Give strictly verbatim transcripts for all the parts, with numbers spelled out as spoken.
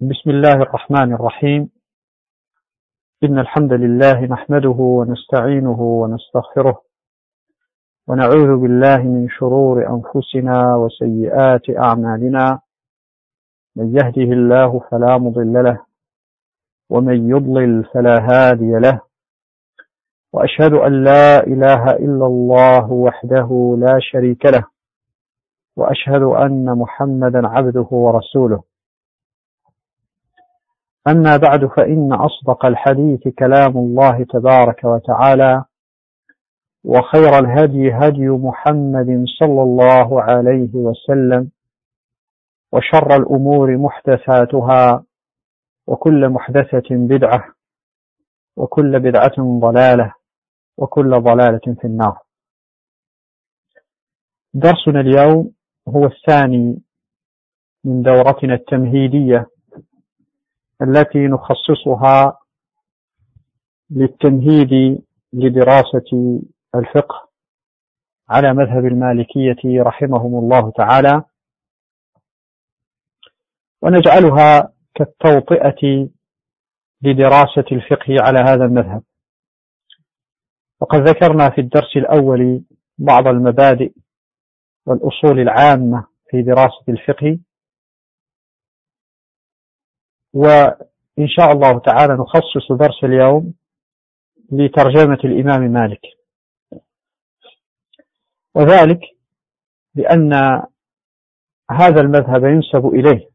بسم الله الرحمن الرحيم. إن الحمد لله نحمده ونستعينه ونستغفره ونعوذ بالله من شرور أنفسنا وسيئات أعمالنا، من يهده الله فلا مضل له ومن يضلل فلا هادي له، وأشهد أن لا إله إلا الله وحده لا شريك له، وأشهد أن محمدا عبده ورسوله. أما بعد، فإن أصدق الحديث كلام الله تبارك وتعالى، وخير الهدي هدي محمد صلى الله عليه وسلم، وشر الأمور محدثاتها، وكل محدثة بدعة، وكل بدعة ضلالة، وكل ضلالة في النار. درسنا اليوم هو الثاني من دورتنا التمهيدية التي نخصصها للتمهيد لدراسة الفقه على مذهب المالكية رحمهم الله تعالى، ونجعلها كالتوطئة لدراسة الفقه على هذا المذهب. وقد ذكرنا في الدرس الأول بعض المبادئ والأصول العامة في دراسة الفقه، وإن شاء الله تعالى نخصص درس اليوم لترجمة الإمام مالك، وذلك لأن هذا المذهب ينسب إليه،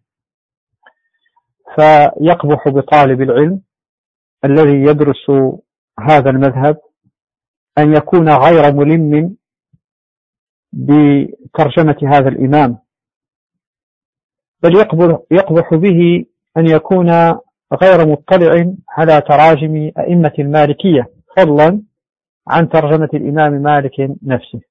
فيقبح بطالب العلم الذي يدرس هذا المذهب أن يكون غير ملم بترجمة هذا الإمام، بل يقبح به أن يكون غير مطلع على تراجم أئمة المالكية، فضلا عن ترجمة الإمام مالك نفسه.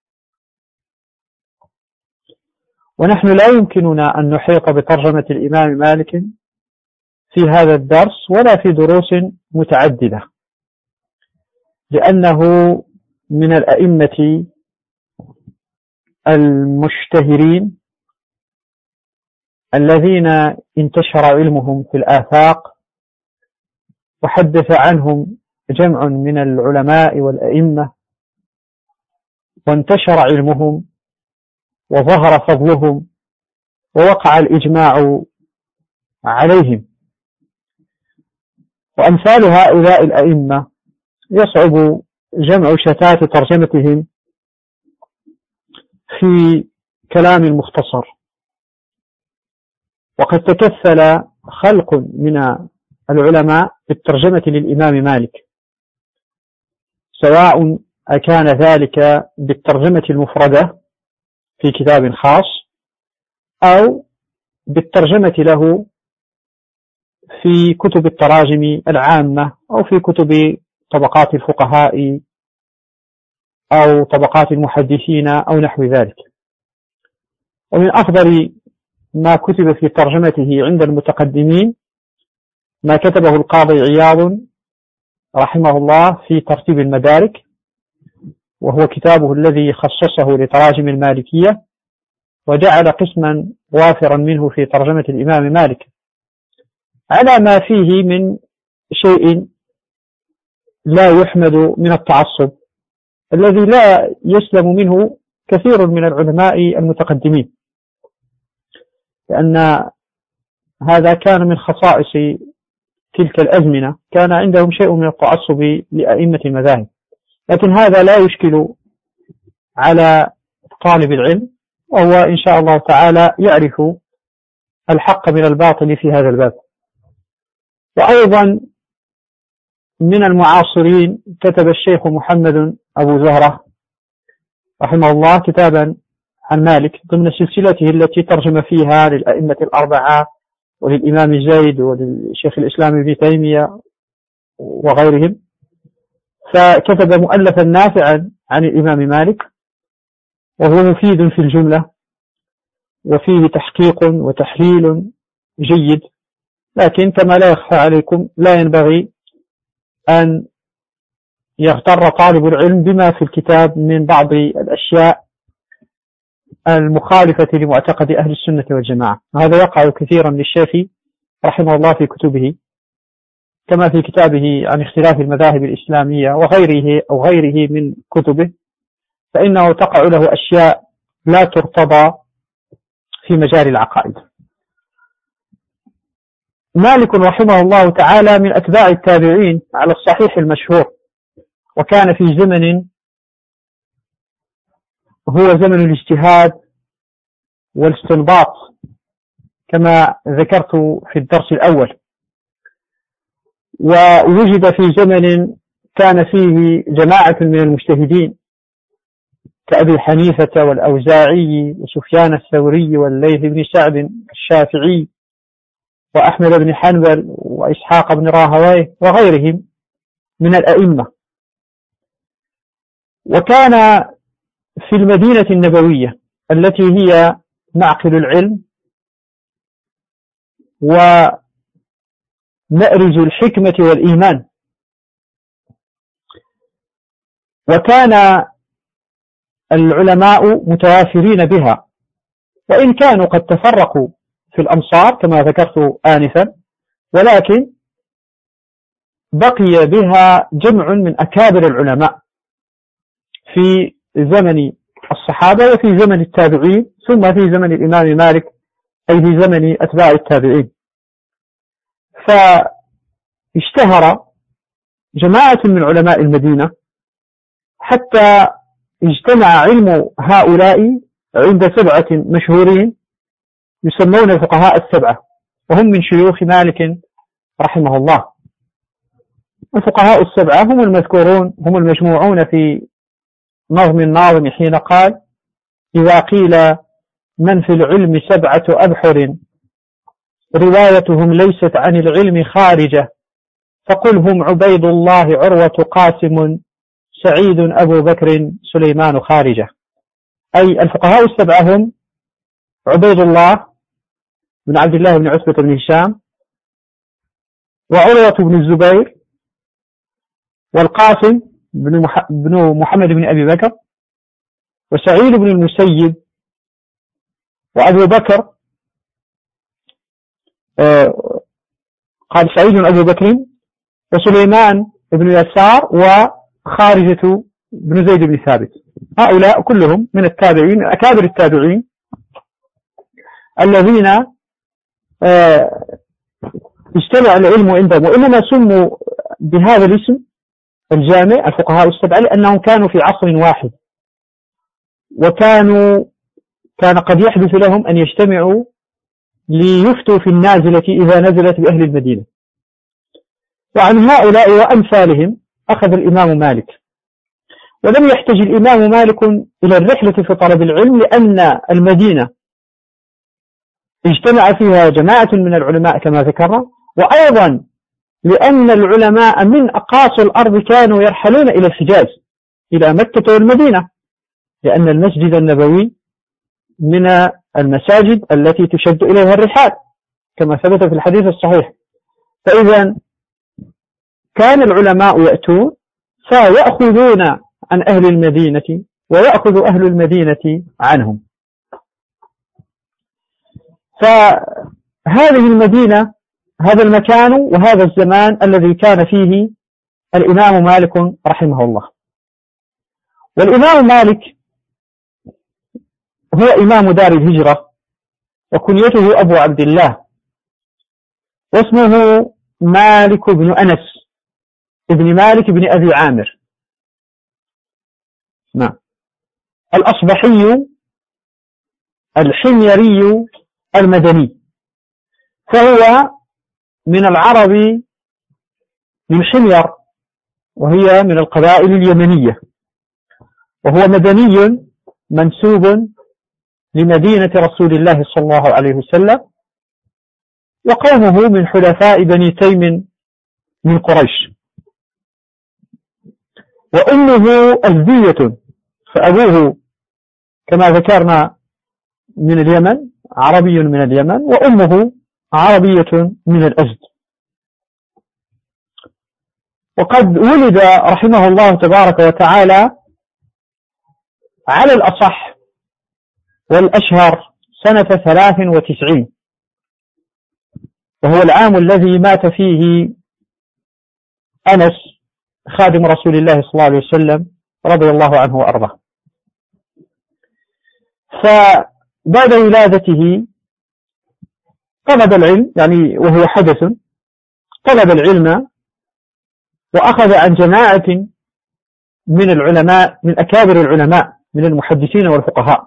ونحن لا يمكننا أن نحيط بترجمة الإمام مالك في هذا الدرس ولا في دروس متعددة، لأنه من الأئمة المشتهرين الذين انتشر علمهم في الآفاق، وحدث عنهم جمع من العلماء والأئمة، وانتشر علمهم وظهر فضلهم ووقع الإجماع عليهم. وأمثال هؤلاء الأئمة يصعب جمع شتات ترجمتهم في كلام مختصر، وقد تكفل خلق من العلماء بالترجمة للإمام مالك، سواء أكان ذلك بالترجمة المفردة في كتاب خاص، أو بالترجمة له في كتب التراجم العامة، أو في كتب طبقات الفقهاء أو طبقات المحدثين أو نحو ذلك. ومن أفضل ما كتب في ترجمته عند المتقدمين ما كتبه القاضي عياض رحمه الله في ترتيب المدارك، وهو كتابه الذي خصصه لتراجم المالكية، وجعل قسما وافرا منه في ترجمة الإمام مالك، على ما فيه من شيء لا يحمد من التعصب الذي لا يسلم منه كثير من العلماء المتقدمين، لأن هذا كان من خصائص تلك الأزمنة، كان عندهم شيء من التعصب لأئمة المذاهب. لكن هذا لا يشكل على طالب العلم، وهو إن شاء الله تعالى يعرف الحق من الباطل في هذا الباب. وأيضا من المعاصرين كتب الشيخ محمد أبو زهرة رحمه الله كتابا عن مالك ضمن سلسلته التي ترجم فيها للأئمة الأربعة وللإمام زيد وللشيخ الإسلام ابن تيمية وغيرهم، فكتب مؤلفا نافعا عن الإمام مالك، وهو مفيد في الجملة، وفيه تحقيق وتحليل جيد. لكن كما لا يخفى عليكم، لا ينبغي أن يغتر طالب العلم بما في الكتاب من بعض الأشياء المخالفة لمعتقد أهل السنة والجماعة. هذا يقع كثيرا للشيخ رحمه الله في كتبه، كما في كتابه عن اختلاف المذاهب الإسلامية وغيره أو غيره من كتبه، فإنه تقع له أشياء لا ترتضى في مجال العقائد. مالك رحمه الله تعالى من أتباع التابعين على الصحيح المشهور، وكان في زمن هو زمن الاجتهاد والاستنباط كما ذكرت في الدرس الأول، ووجد في زمن كان فيه جماعة من المجتهدين كأبي حنيفة والأوزاعي وسفيان الثوري والليث بن سعد الشافعي وأحمد بن حنبل وإسحاق بن راهويه وغيرهم من الأئمة. وكان في المدينة النبوية التي هي معقل العلم ومأرج الحكمة والإيمان، وكان العلماء متوافرين بها، وإن كانوا قد تفرقوا في الأمصار كما ذكرت آنفا، ولكن بقي بها جمع من أكابر العلماء في زمن الصحابة وفي زمن التابعين، ثم في زمن الإمام مالك أي في زمن أتباع التابعين. فاشتهر جماعة من علماء المدينة حتى اجتمع علم هؤلاء عند سبعة مشهورين يسمون الفقهاء السبعة، وهم من شيوخ مالك رحمه الله. الفقهاء السبعة هم المذكورون، هم المجموعون في نظم الناظم حين قال: إذا قيل من في العلم سبعة أبحر روايتهم ليست عن العلم خارجة، فقل هم عبيد الله عروة قاسم سعيد أبو بكر سليمان خارجة. أي الفقهاء السبعة هم عبيد الله بن عبد الله بن عتبة بن هشام، وعروة بن الزبير، والقاسم بن محمد بن أبي بكر، وسعيد بن المسيب، وأبو بكر آه قال سعيد أبو بكر، وسليمان بن يسار، وخارجة بن زيد بن ثابت. هؤلاء كلهم من التابعين، أكابر التابعين الذين آه اجتمع العلم عندهم، وإنما سموا بهذا الاسم الجامع الفقهاء السبعة لأنهم كانوا في عصر واحد، وكانوا كان قد يحدث لهم أن يجتمعوا ليفتوا في النازلة إذا نزلت بأهل المدينة. وعن هؤلاء وأمثالهم أخذ الإمام مالك، ولم يحتج الإمام مالك إلى الرحلة في طلب العلم، لأن المدينة اجتمع فيها جماعة من العلماء كما ذكرنا، وأيضا لأن العلماء من أقاصي الأرض كانوا يرحلون إلى الحجاز إلى مكة والمدينة، لأن المسجد النبوي من المساجد التي تشد إليها الرحال كما ثبت في الحديث الصحيح. فإذا كان العلماء يأتون فيأخذون عن أهل المدينة ويأخذ أهل المدينة عنهم. فهذه المدينة، هذا المكان وهذا الزمان الذي كان فيه الإمام مالك رحمه الله. والإمام مالك هو إمام دار الهجرة، وكنيته أبو عبد الله، واسمه مالك بن أنس ابن مالك بن أبي عامر، نعم، الأصبحي الحميري المدني، فهو من العرب من حمير، وهي من القبائل اليمنية، وهو مدني منسوب لمدينة رسول الله صلى الله عليه وسلم، وقومه من حلفاء بني تيم من قريش، وأمه أزدية، فأبوه كما ذكرنا من اليمن، عربي من اليمن، وأمه عربية من الأزد. وقد ولد رحمه الله تبارك وتعالى على الأصح والأشهر سنة ثلاث وتسعين وهو العام الذي مات فيه أنس خادم رسول الله صلى الله عليه وسلم رضي الله عنه وأرضاه. فبعد ولادته طلب العلم، يعني وهو حدث، طلب العلم وأخذ عن جماعة من العلماء، من أكابر العلماء من المحدثين والفقهاء.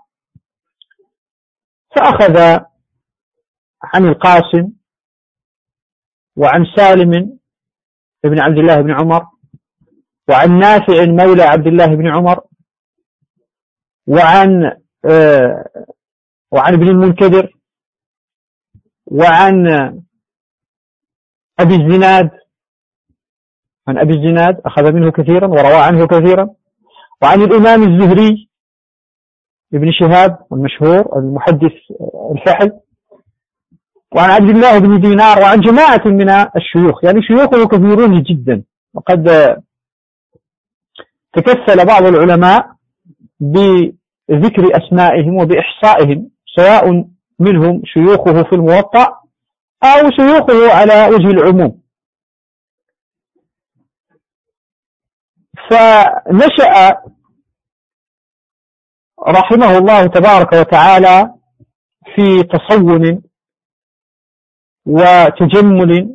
فأخذ عن القاسم وعن سالم بن عبد الله بن عمر وعن نافع مولى عبد الله بن عمر وعن آه وعن ابن المنكدر وعن أبي الزناد عن أبي الزناد أخذ منه كثيرا وروى عنه كثيرا، وعن الإمام الزهري ابن شهاب المشهور المحدث الفحل، وعن عبد الله بن دينار، وعن جماعة من الشيوخ، يعني شيوخه كثيرون جدا. وقد تكفل بعض العلماء بذكر أسمائهم وبإحصائهم، سواء منهم شيوخه في الموطأ أو شيوخه على وجه العموم. فنشأ رحمه الله تبارك وتعالى في تصون وتجمل،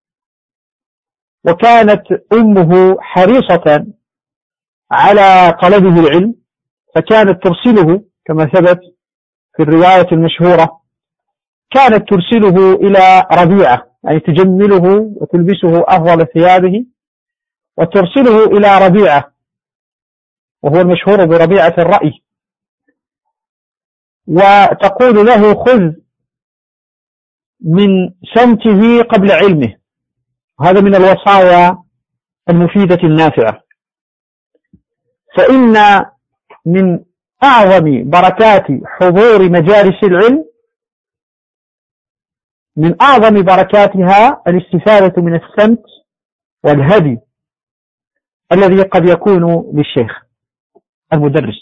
وكانت أمه حريصة على طلبه العلم، فكانت ترسله كما ثبت في الرواية المشهورة، كانت ترسله إلى ربيعة، أي تجمله وتلبسه أفضل ثيابه وترسله إلى ربيعة، وهو المشهور بربيعة الرأي، وتقول له خذ من سمته قبل علمه. هذا من الوصايا المفيدة النافعة. فإن من أعظم بركات حضور مجالس العلم، من أعظم بركاتها الاستفادة من السمت والهدي الذي قد يكون للشيخ المدرس.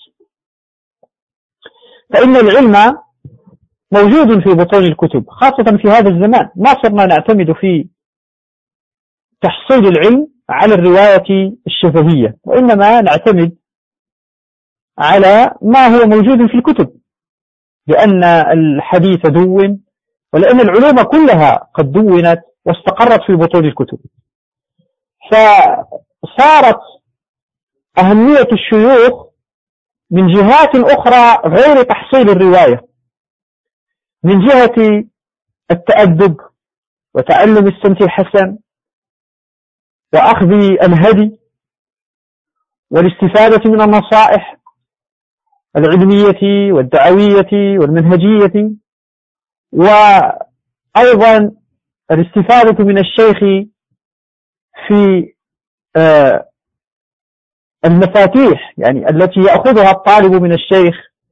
فإن العلم موجود في بطون الكتب، خاصة في هذا الزمان. ما صرنا نعتمد في تحصيل العلم على الرواية الشفهية، وإنما نعتمد على ما هو موجود في الكتب، لأن الحديث دون، ولأن العلوم كلها قد دونت واستقرت في بطون الكتب. فصارت أهمية الشيوخ من جهات أخرى غير تحصيل الرواية، من جهة التأدب وتعلم السمت الحسن وأخذ الهدي والاستفادة من النصائح العلمية والدعوية والمنهجية، وأيضا الاستفادة من الشيخ في المفاتيح، يعني التي يأخذها الطالب من الشيخ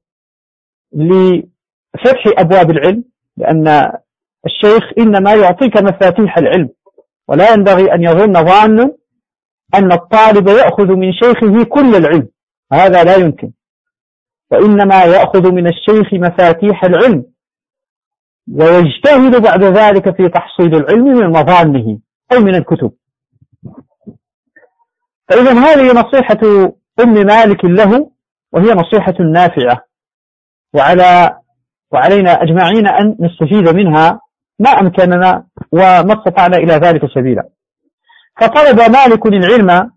لفتح أبواب العلم، لأن الشيخ إنما يعطيك مفاتيح العلم، ولا ينبغي أن يظن ظان أن الطالب يأخذ من شيخه كل العلم، هذا لا يمكن، وإنما يأخذ من الشيخ مفاتيح العلم ويجتهد بعد ذلك في تحصيل العلم من مظانه أو من الكتب. فإذا هذه نصيحة أم مالك له، وهي نصيحة نافعة، وعلى وعلينا أجمعين أن نستفيد منها ما أمكننا وما استطعنا إلى ذلك سبيلا. فطلب مالك العلم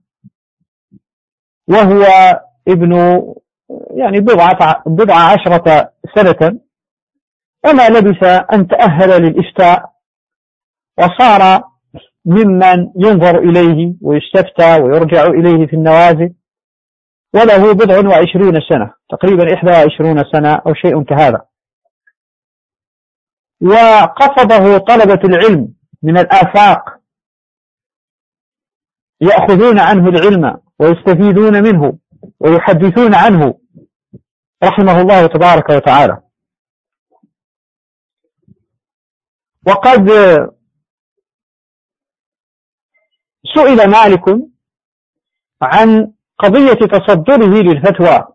وهو ابن يعني بضعة, بضعة عشرة سنة، وما لبث أن تأهل للإفتاء، وصار ممن ينظر إليه ويستفتى ويرجع إليه في النوازل، وله بضع وعشرون سنة، تقريبا إحدى وعشرون سنة أو شيء كهذا. وقصده طلبة العلم من الآفاق يأخذون عنه العلم ويستفيدون منه ويحدثون عنه رحمه الله تبارك وتعالى. وقد سئل مالك عن قضية تصدره للفتوى،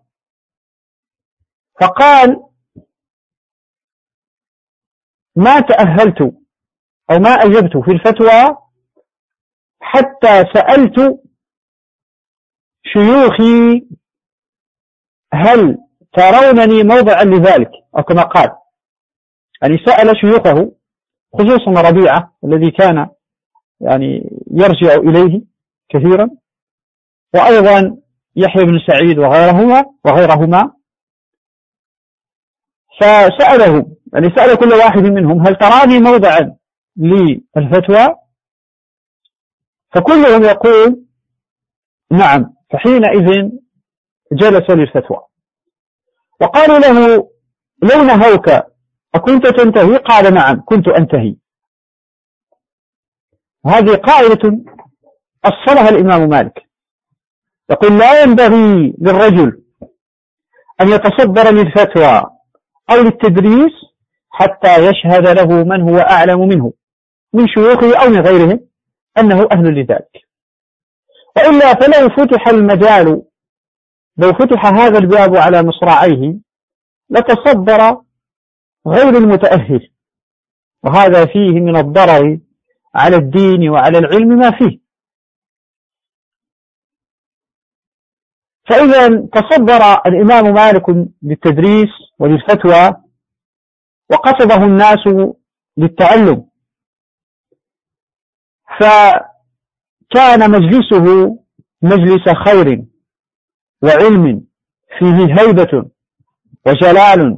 فقال: ما تأهلت أو ما أجبت في الفتوى حتى سألت شيوخي هل ترونني موضعا لذلك، أو كما قال يعني سأل شيوخه خصوصا ربيعة الذي كان يعني يرجع إليه كثيرا، وأيضا يحيى بن سعيد وغيرهما وغيرهما فسأله يعني سأل كل واحد منهم هل تراني موضعا للفتوى، فكلهم يقول نعم. فحينئذ جلس للفتوى وقالوا له لو نهوك أكنت تنتهي؟ قال نعم كنت أنتهي. هذه قاعدة أصلها الإمام مالك، يقول لا ينبغي للرجل أن يتصدر للفتوى أو للتدريس حتى يشهد له من هو أعلم منه من شيوخه أو من غيرهم أنه أهل لذلك، وإلا فلو فتح المجال لو فتح هذا الباب على مصراعيه لتصدر غير المتأهل، وهذا فيه من الضرر على الدين وعلى العلم ما فيه. فإذا تصدر الإمام مالك للتدريس وللفتوى وقصده الناس للتعلم، فكان مجلسه مجلس خير وعلم فيه هيبة وجلال،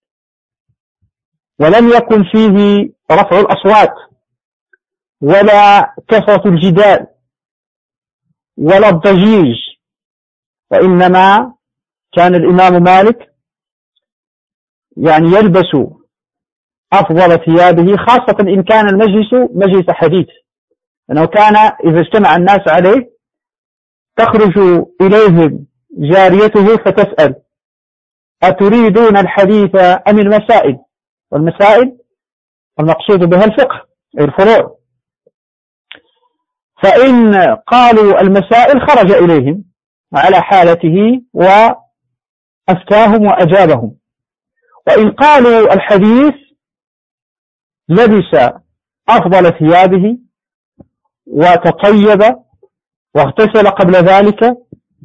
ولم يكن فيه رفع الأصوات ولا كثرة الجدال ولا الضجيج، وإنما كان الإمام مالك يعني يلبس أفضل ثيابه، خاصة إن كان المجلس مجلس حديث، لأنه كان إذا اجتمع الناس عليه تخرج إليهم جاريته فتسأل أتريدون الحديث أم المسائل؟ والمسائل المقصود بها الفقه الفروع، فإن قالوا المسائل خرج إليهم على حالته وأفتاهم وأجابهم، وإن قالوا الحديث لبس أفضل ثيابه وتطيب واغتسل قبل ذلك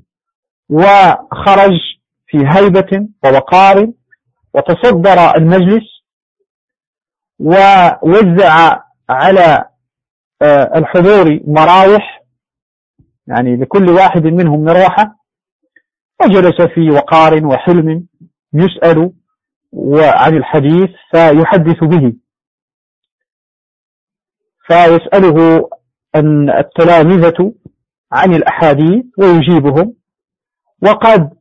وخرج في هيبة ووقار وتصدر المجلس ووزع على الحضور مراوح، يعني لكل واحد منهم مروحة، وجلس في وقار وحلم يسأل عن الحديث فيحدث به، فيسأله التلامذة عن الأحاديث ويجيبهم، وقد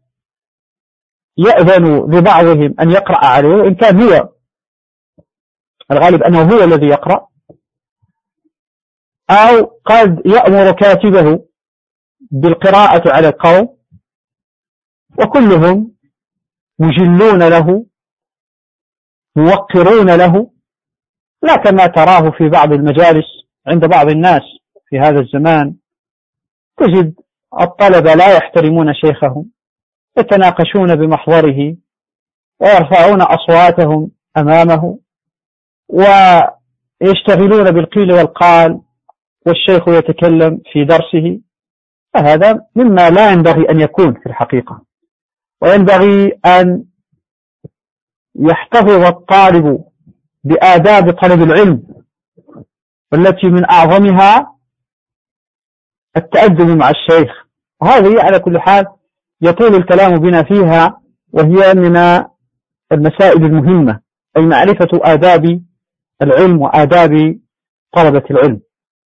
يأذن لبعضهم أن يقرأ عليه، وإن كان هو الغالب أنه هو الذي يقرأ، أو قد يأمر كاتبه بالقراءة على القوم، وكلهم مجلون له موقرون له، لا كما تراه في بعض المجالس عند بعض الناس في هذا الزمان، تجد الطلبة لا يحترمون شيخهم، يتناقشون بمحضره ويرفعون أصواتهم أمامه ويشتغلون بالقيل والقال، والشيخ يتكلم في درسه، فهذا مما لا ينبغي أن يكون في الحقيقة، وينبغي أن يحتفظ الطالب بآداب طلب العلم، والتي من أعظمها التأدب مع الشيخ، وهذه على كل حال يطول الكلام بنا فيها، وهي من المسائل المهمة، أي معرفة آداب العلم وآداب طلبة العلم.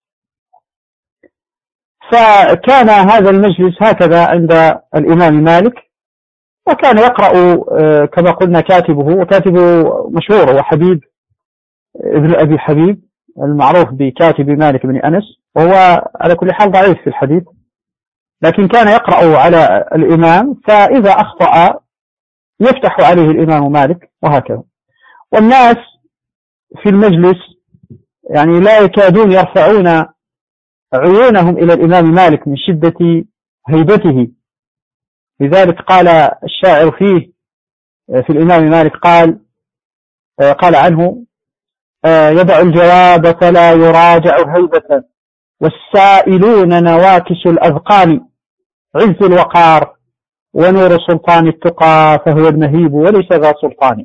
فكان هذا المجلس هكذا عند الإمام مالك، وكان يقرأ كما قلنا كاتبه، وكاتبه مشهور وحبيب ابن أبي حبيب المعروف بكاتب مالك بن أنس، وهو على كل حال ضعيف في الحديث، لكن كان يقرأ على الإمام، فإذا أخطأ يفتح عليه الإمام مالك، وهكذا. والناس في المجلس يعني لا يكادون يرفعون عيونهم إلى الإمام مالك من شدة هيبته، لذلك قال الشاعر فيه في الإمام مالك، قال قال عنه يدع الجواب فلا يراجع هيبة، والسائلون نواكس الأذقان، عز الوقار ونور سلطان التقى فهو المهيب وليس ذا سلطان.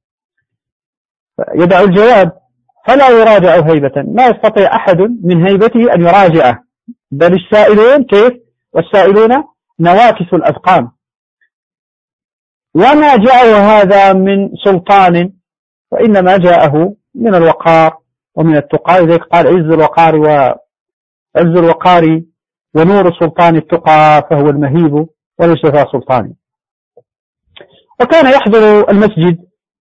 يدع الجواب فلا يراجع هيبة، ما يستطيع أحد من هيبته أن يراجعه، بل السائلون كيف؟ والسائلون نواكس الأذقان. وما جاءه هذا من سلطان، وإنما جاءه من الوقار ومن التقى، لذلك قال عز الوقار وعز الوقار ونور سلطان التقى فهو المهيب وليس ذا سلطان. وكان يحضر المسجد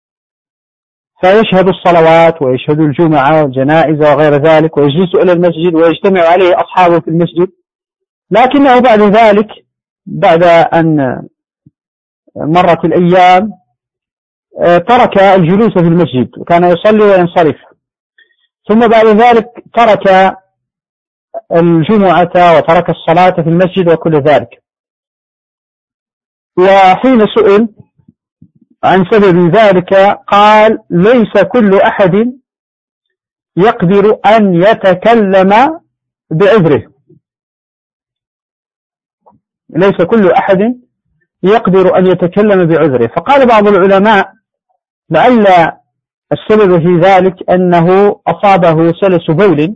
فيشهد الصلوات ويشهد الجمعة والجنائز وغير ذلك، ويجلس إلى المسجد ويجتمع عليه أصحابه في المسجد، لكنه بعد ذلك بعد أن مرت الأيام ترك الجلوس في المسجد، وكان يصلي وينصرف، ثم بعد ذلك ترك الجمعة وترك الصلاة في المسجد وكل ذلك. وحين سئل عن سبب ذلك قال ليس كل أحد يقدر أن يتكلم بعذره، ليس كل أحد يقدر أن يتكلم بعذره. فقال بعض العلماء لعل السبب في ذلك أنه أصابه سلس بول،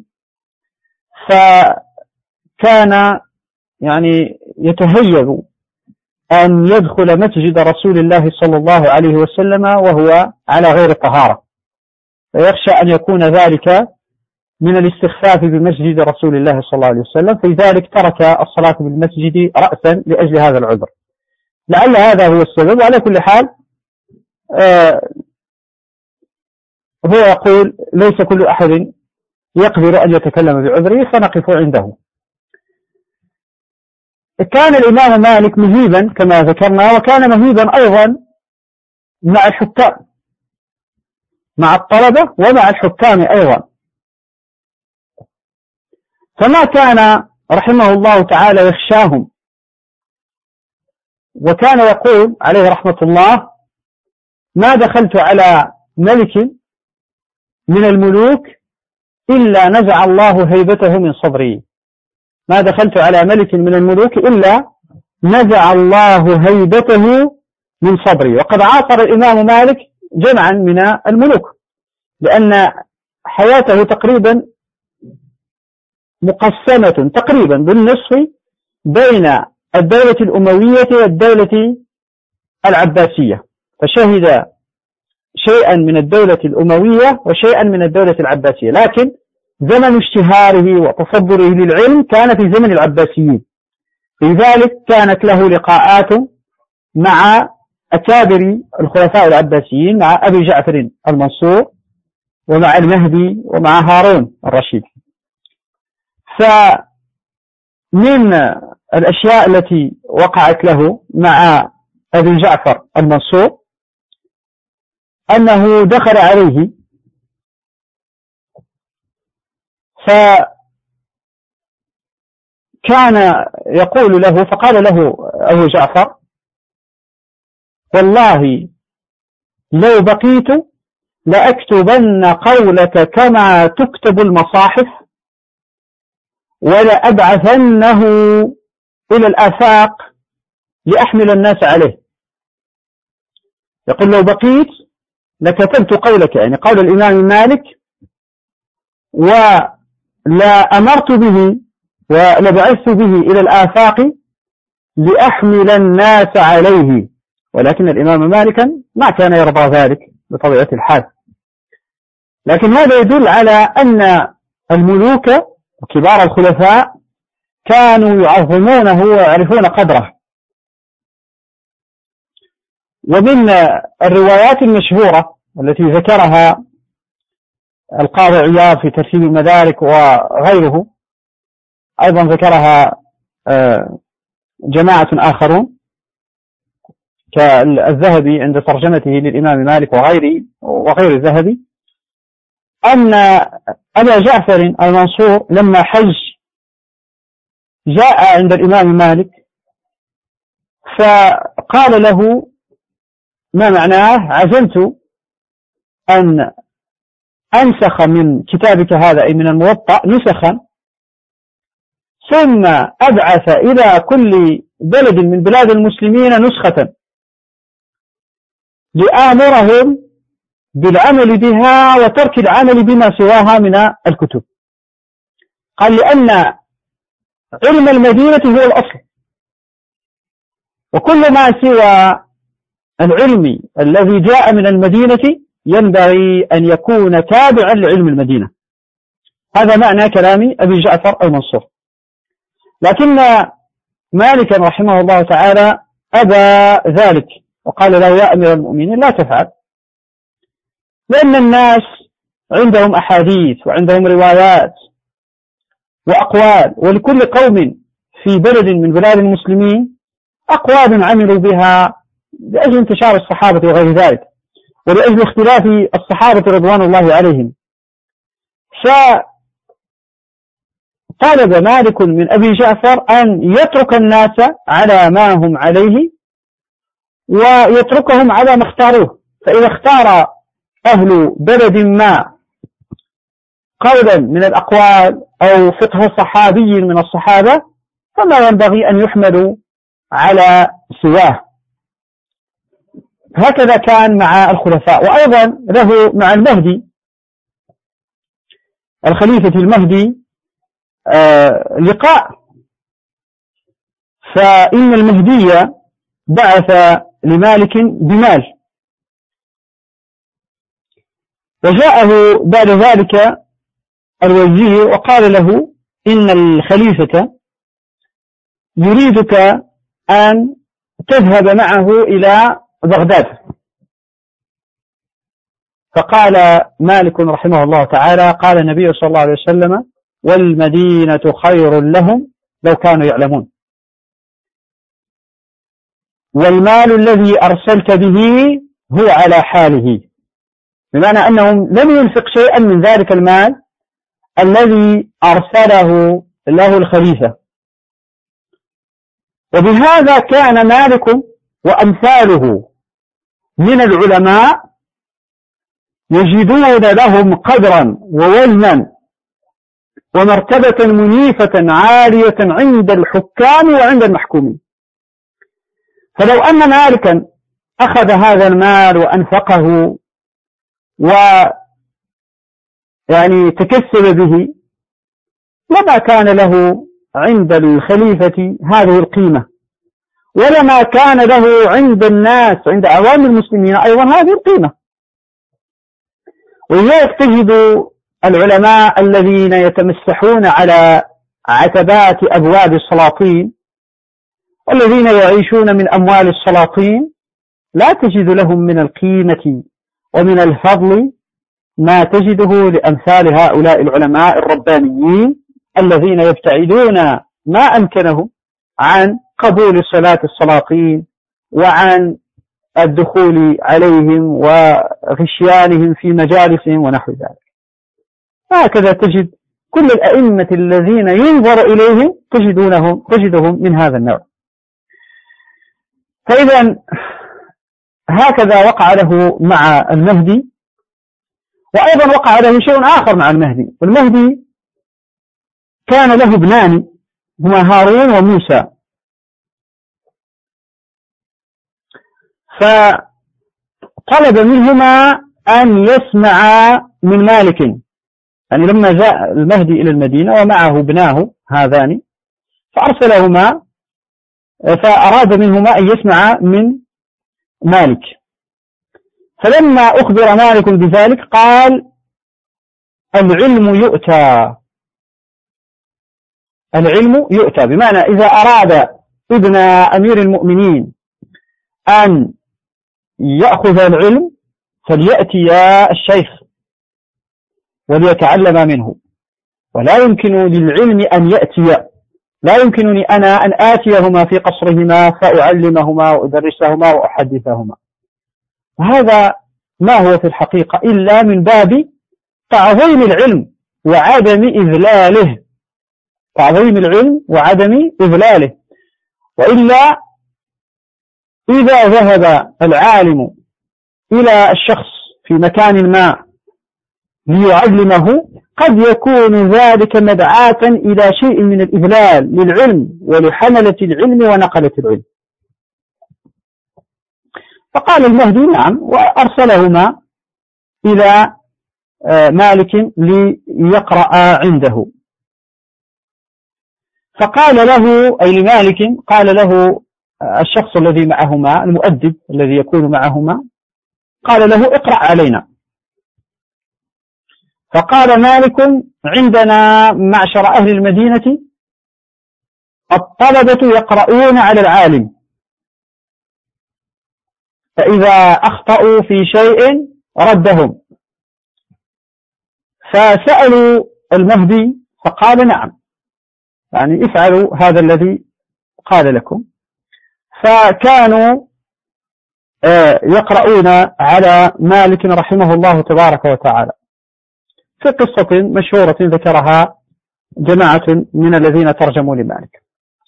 فكان يعني يتهيب أن يدخل مسجد رسول الله صلى الله عليه وسلم وهو على غير طهارة، فيخشى أن يكون ذلك من الاستخفاف بمسجد رسول الله صلى الله عليه وسلم، في ذلك ترك الصلاة بالمسجد رأسا لأجل هذا العذر. لعل هذا هو السبب. وعلى كل حال آه هو يقول ليس كل أحد يقدر أن يتكلم بعذره، فنقف عنده. كان الإمام مالك مهيبا كما ذكرنا، وكان مهيبا أيضا مع الحكام، مع الطلبة ومع الحكام أيضا، فما كان رحمه الله تعالى يخشاهم. وكان يقول عليه رحمة الله ما دخلت على ملك من الملوك إلا نزع الله هيبته من صدري، ما دخلت على ملك من الملوك إلا نزع الله هيبته من صدري. وقد عاصر الإمام مالك جمعا من الملوك، لأن حياته تقريبا مقسمة تقريبا بالنصف بين الدولة الأموية والدولة العباسية، فشهد شيئا من الدولة الأموية وشيئا من الدولة العباسية، لكن زمن اشتهاره وتصدره للعلم كان في زمن العباسيين. لذلك كانت له لقاءات مع أكابر الخلفاء العباسيين، مع أبي جعفر المنصور ومع المهدي ومع هارون الرشيد. فمن الأشياء التي وقعت له مع أبي جعفر المنصور أنه دخل عليه فكان يقول له، فقال له أبو جعفر والله لو بقيت لأكتبن قولك كما تكتب المصاحف ولأبعثنه إلى الآفاق لأحمل الناس عليه. يقول لو بقيت لكتبت قولك، يعني قول الإمام مالك، ولا أمرت به ولبعثت به إلى الآفاق لأحمل الناس عليه. ولكن الإمام مالكا ما كان يرضى ذلك بطبيعة الحال. لكن هذا يدل على أن الملوك وكبار الخلفاء كانوا يعظمونه ويعرفون قدره. ومن الروايات المشهورة التي ذكرها القاضي عياض في ترتيب المدارك وغيره، أيضا ذكرها جماعة آخرون كالذهبي عند ترجمته للإمام مالك وغيره وغير الذهبي، أن أبا جعفر المنصور لما حج جاء عند الإمام مالك فقال له ما معناه عزمت أن أنسخ من كتابك هذا أي من الموطأ نسخا، ثم أبعث إلى كل بلد من بلاد المسلمين نسخة لآمرهم بالعمل بها وترك العمل بما سواها من الكتب. قال لأن علم المدينة هو الأصل، وكل ما سوى العلم الذي جاء من المدينة ينبغي أن يكون تابعا لعلم المدينة. هذا معنى كلام أبي جعفر المنصور. لكن مالكا رحمه الله تعالى أبى ذلك وقال له يا أمير المؤمنين لا تفعل، لأن الناس عندهم أحاديث وعندهم روايات وأقوال، ولكل قوم في بلد من بلاد المسلمين أقوال عملوا بها لأجل انتشار الصحابة وغير ذلك، ولأجل اختلاف الصحابة رضوان الله عليهم. فطالب مالك من أبي جعفر أن يترك الناس على ما هم عليه ويتركهم على ما اختاروه. فإذا اختار أهل بلد ما قولا من الأقوال أو فقه صحابي من الصحابة فما ينبغي أن يحملوا على سواه. هكذا كان مع الخلفاء، وأيضا له مع المهدي الخليفة المهدي آه لقاء. فإن المهدي بعث لمالك بمال، وجاءه بعد ذلك الوزير وقال له إن الخليفة يريدك أن تذهب معه إلى بغداد. فقال مالك رحمه الله تعالى قال النبي صلى الله عليه وسلم والمدينة خير لهم لو كانوا يعلمون، والمال الذي أرسلت به هو على حاله، بمعنى أنهم لم ينفق شيئا من ذلك المال الذي أرسله له الخليفة. وبهذا كان مالك وأمثاله من العلماء يجدون لهم قدرا ووزنا ومرتبة منيفة عالية عند الحكام وعند المحكومين. فلو أن مالكا أخذ هذا المال وأنفقه ويعني تكسب به لما كان له عند الخليفة هذه القيمة، ولما كان له عند الناس عند عوام المسلمين أيضا هذه القيمة. ولذلك تجد العلماء الذين يتمسحون على عتبات أبواب السلاطين والذين يعيشون من أموال السلاطين لا تجد لهم من القيمة ومن الفضل ما تجده لأمثال هؤلاء العلماء الربانيين الذين يبتعدون ما أمكنهم عن قبول صلاة السلاطين وعن الدخول عليهم وغشيانهم في مجالسهم ونحو ذلك. هكذا تجد كل الأئمة الذين ينظر إليهم تجدونهم تجدهم من هذا النوع. فإذا هكذا وقع له مع المهدي، وأيضا وقع له شيء آخر مع المهدي. والمهدي كان له ابنان هما هارون وموسى، فطلب منهما أن يسمع من مالك. يعني لما جاء المهدي إلى المدينة ومعه ابناه هذان فأرسلهما فأراد منهما أن يسمع من مالك. فلما أخبر مالك بذلك قال العلم يؤتى، العلم يؤتى، بمعنى إذا أراد ابن أمير المؤمنين أن يأخذ العلم فليأتي يا الشيخ وليتعلم منه، ولا يمكن للعلم أن يأتي، لا يمكنني أنا أن آتيهما في قصرهما فأعلمهما وأدرسهما وأحدثهما. وهذا ما هو في الحقيقة إلا من باب تعظيم العلم وعدم إذلاله، تعظيم العلم وعدم إذلاله. وإلا إذا ذهب العالم إلى الشخص في مكان ما ليعلمه قد يكون ذلك مدعاة إلى شيء من الإذلال للعلم ولحملة العلم ونقلة العلم. فقال المهدي نعم، وأرسلهما إلى مالك ليقرأ عنده. فقال له أي لمالك قال له الشخص الذي معهما المؤدب الذي يكون معهما قال له اقرأ علينا. فقال مالك عندنا معشر أهل المدينة الطلبة يقرؤون على العالم، فإذا أخطأوا في شيء ردهم. فسألوا المهدي فقال نعم، يعني افعلوا هذا الذي قال لكم. فكانوا يقرؤون على مالك رحمه الله تبارك وتعالى في قصة مشهورة ذكرها جماعة من الذين ترجموا لمالك.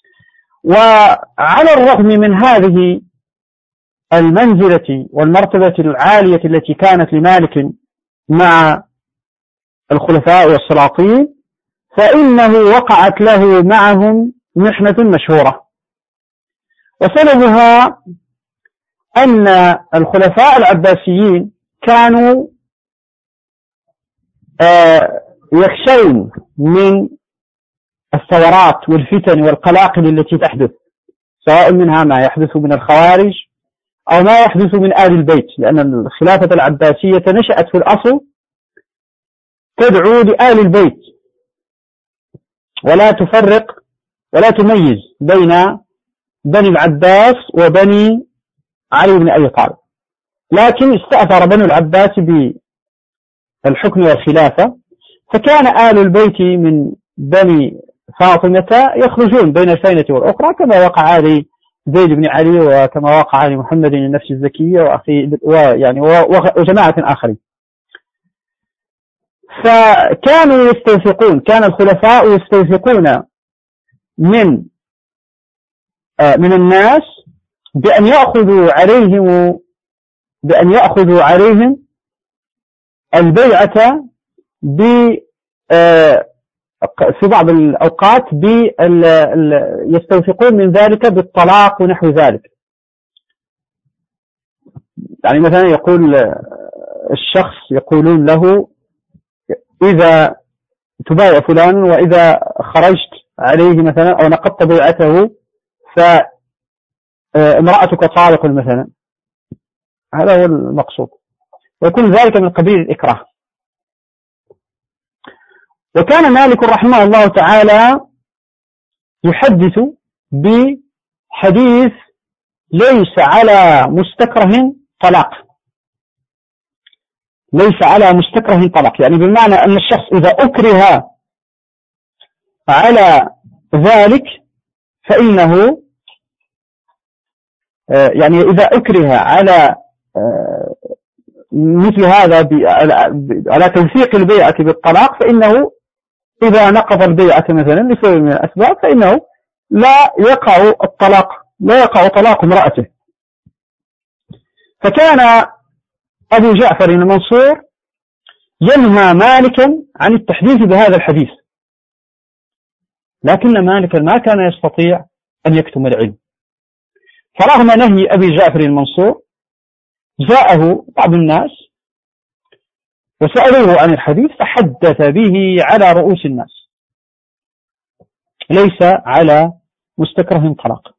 وعلى الرغم من هذه المنزلة والمرتبة العالية التي كانت لمالك مع الخلفاء والسلاطين، فإنه وقعت له معهم محنة مشهورة، وسببها أن الخلفاء العباسيين كانوا يخشون من الثورات والفتن والقلاقل التي تحدث، سواء منها ما يحدث من الخوارج أو ما يحدث من آل البيت، لأن الخلافة العباسية نشأت في الأصل تدعو لآل البيت ولا تفرق ولا تميز بين بني العباس وبني علي بن أبي طالب. لكن استأثر بنو العباس بالحكم والخلافة، فكان آل البيت من بني فاطمة يخرجون بين الفينة والأخرى، كما وقع لزيد بن علي وكما وقع لمحمد النفس الزكية وأخي ويعني وجماعة آخرين. فكانوا يستوثقون، كان الخلفاء يستوثقون من من الناس بأن يأخذوا عليهم بأن يأخذوا عليهم البيعة ب في بعض الأوقات يستوثقون من ذلك بالطلاق ونحو ذلك. يعني مثلا يقول الشخص يقولون له إذا تبايع فلان وإذا خرجت عليه مثلا أو نقضت بيعته فامرأتك طالق مثلا، هذا هو المقصود، ويكون ذلك من قبيل الإكراه. وكان مالك رحمه الله تعالى يحدث بحديث ليس على مستكره طلاق، ليس على مستكره طلاق، يعني بمعنى أن الشخص إذا أكره على ذلك فإنه يعني إذا أكره على مثل هذا على توثيق البيعة بالطلاق، فإنه إذا نقض البيعة مثلا لسبب من الأسباب فإنه لا يقع الطلاق لا يقع طلاق امرأته. فكان أبو جعفر المنصور ينهى مالكا عن التحديث بهذا الحديث، لكن مالكا ما كان يستطيع أن يكتم العلم، فرغم نهي أبي جعفر المنصور جاءه بعض الناس وسألوه عن الحديث فحدث به على رؤوس الناس، ليس على مستكره طلاق.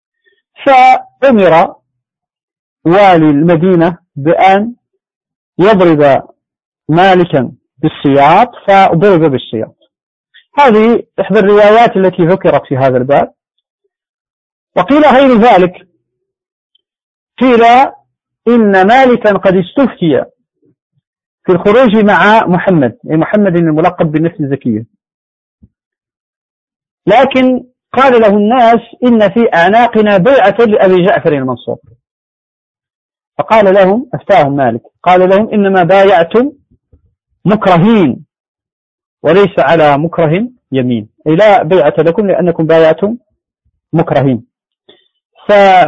فأمر والي المدينة بأن يضرب مالكا بالسياط، فضرب بالسياط. هذه إحدى الروايات التي ذكرت في هذا الباب. وقيل غير ذلك، قيل إن مالكا قد استفتي في الخروج مع محمد، أي محمد الملقب بالنفس الزكية، لكن قال له الناس إن في أعناقنا بيعة لأبي جعفر المنصور، فقال لهم أفتاهم مالك قال لهم إنما بايعتم مكرهين وليس على مكره يمين، أي لا بيعة لكم لأنكم بايعتم مكرهين.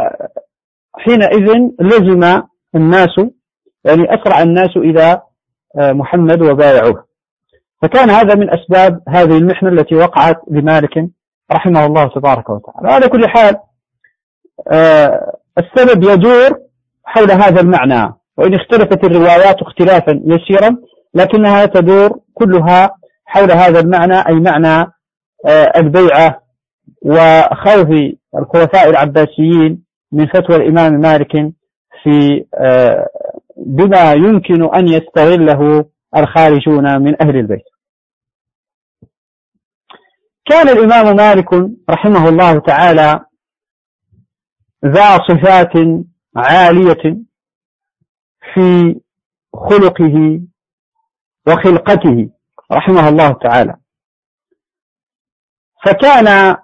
فحينئذ لزم الناس، يعني أسرع الناس إلى محمد وبايعوه. فكان هذا من أسباب هذه المحنة التي وقعت لمالك رحمه الله تبارك وتعالى. على كل حال السبب يدور حول هذا المعنى، وإن اختلفت الروايات اختلافا يسيرا لكنها تدور كلها حول هذا المعنى، أي معنى البيعة وخوف الخلفاء العباسيين من فتوى الإمام مالك في بما يمكن أن يستغله الخارجون من أهل البيت. كان الإمام مالك رحمه الله تعالى ذا صفات عالية في خلقه وخلقته رحمه الله تعالى، فكان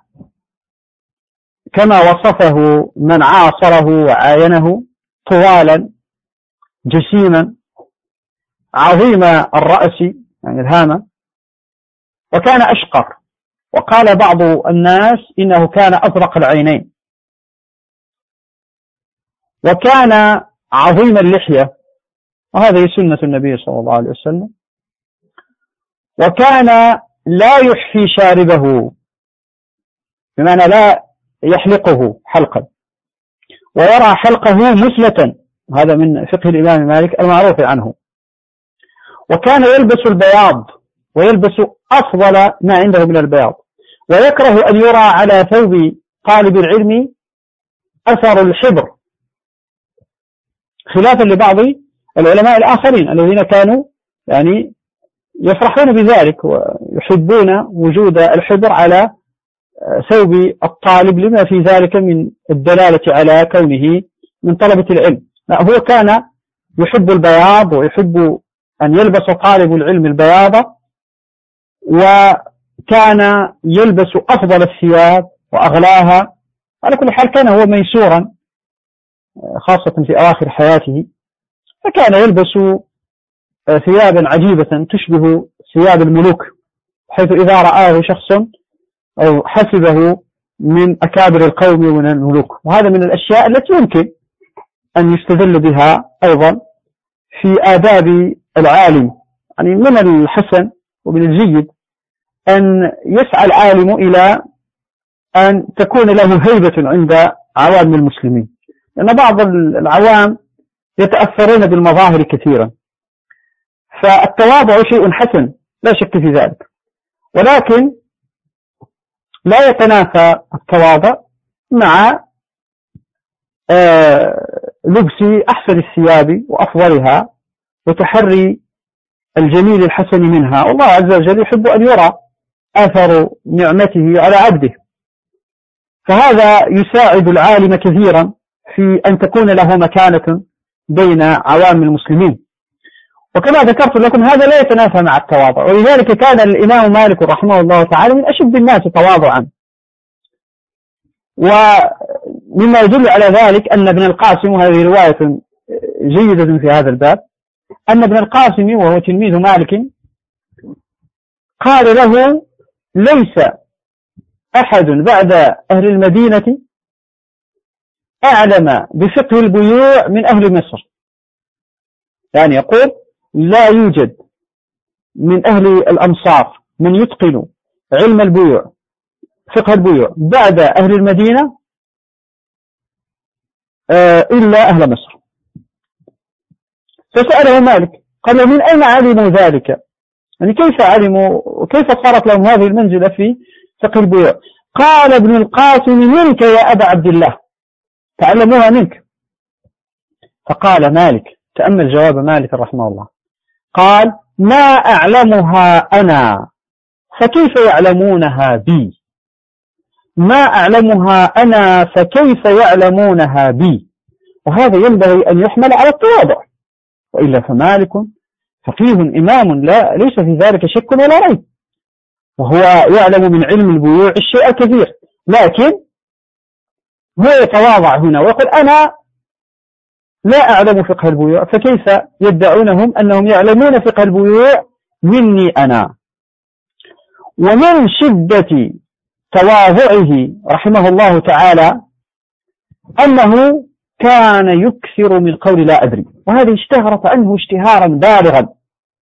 كما وصفه من عاصره وعاينه طوالا جسيما عظيم الرأس يعني الهامة، وكان أشقر، وقال بعض الناس إنه كان أزرق العينين، وكان عظيم اللحية، وهذه سنة النبي صلى الله عليه وسلم، وكان لا يحفي شاربه بمعنى لا يحلقه حلقا، ويرى حلقه مثلة، هذا من فقه الإمام مالك المعروف عنه، وكان يلبس البياض ويلبس أفضل ما عنده من البياض، ويكره أن يرى على ثوب طالب العلم أثر الحبر، خلافا لبعض العلماء الآخرين الذين كانوا يعني يفرحون بذلك ويحبون وجود الحبر على ثوب الطالب لما في ذلك من الدلالة على كونه من طلبة العلم. لا، هو كان يحب البياض ويحب أن يلبس طالب العلم البياض، وكان يلبس أفضل الثياب وأغلاها. على كل حال كان هو ميسورا خاصة في أواخر حياته، فكان يلبس ثيابا عجيبة تشبه ثياب الملوك، حيث إذا رآه شخص أو حسبه من أكابر القوم ومن الملوك. وهذا من الأشياء التي يمكن أن يستدل بها أيضا في آداب العالم، يعني من الحسن ومن الجيد أن يسعى العالم إلى أن تكون له هيبة عند عوام المسلمين، لأن بعض العوام يتأثرون بالمظاهر كثيرا، فالتواضع شيء حسن لا شك في ذلك، ولكن لا يتنافى التواضع مع لبس أحسن الثياب وأفضلها وتحري الجميل الحسن منها. والله عز وجل يحب أن يرى أثر نعمته على عبده، فهذا يساعد العالم كثيرا في أن تكون له مكانة بين عوام المسلمين. وكما ذكرت لكم هذا لا يتنافى مع التواضع، ولذلك كان الإمام مالك رحمه الله تعالى من أشد الناس تواضعا. ومما يدل على ذلك أن ابن القاسم، وهذه رواية جيدة في هذا الباب، أن ابن القاسم وهو تلميذ مالك قال له: ليس أحد بعد أهل المدينة أعلم بفقه البيوع من أهل مصر. يعني يقول لا يوجد من أهل الأمصار من يتقن علم البيوع فقه البيوع بعد أهل المدينة إلا أهل مصر. فسأله مالك قال: من أين علموا ذلك؟ يعني كيف علموا وكيف صارت لهم هذه المنزلة في فقه البيوع؟ قال ابن القاسم: منك يا أبا عبد الله، تعلموها منك. فقال مالك، تأمل جواب مالك رحمه الله، قال: ما أعلمها أنا فكيف يعلمونها بي، ما أعلمها أنا فكيف يعلمونها بي. وهذا ينبغي أن يحمل على التواضع، وإلا فمالك فقيه إمام لا ليس في ذلك شك ولا ريب، وهو يعلم من علم البيوع الشيء الكثير، لكن هو يتواضع هنا ويقول: أنا لا أعلم فقه البيوع، فكيف يدعونهم أنهم يعلمون فقه البيوع مني أنا. ومن شدة تواضعه رحمه الله تعالى أنه كان يكثر من قول لا أدري، وهذه اشتهرت عنه اشتهارا بالغا،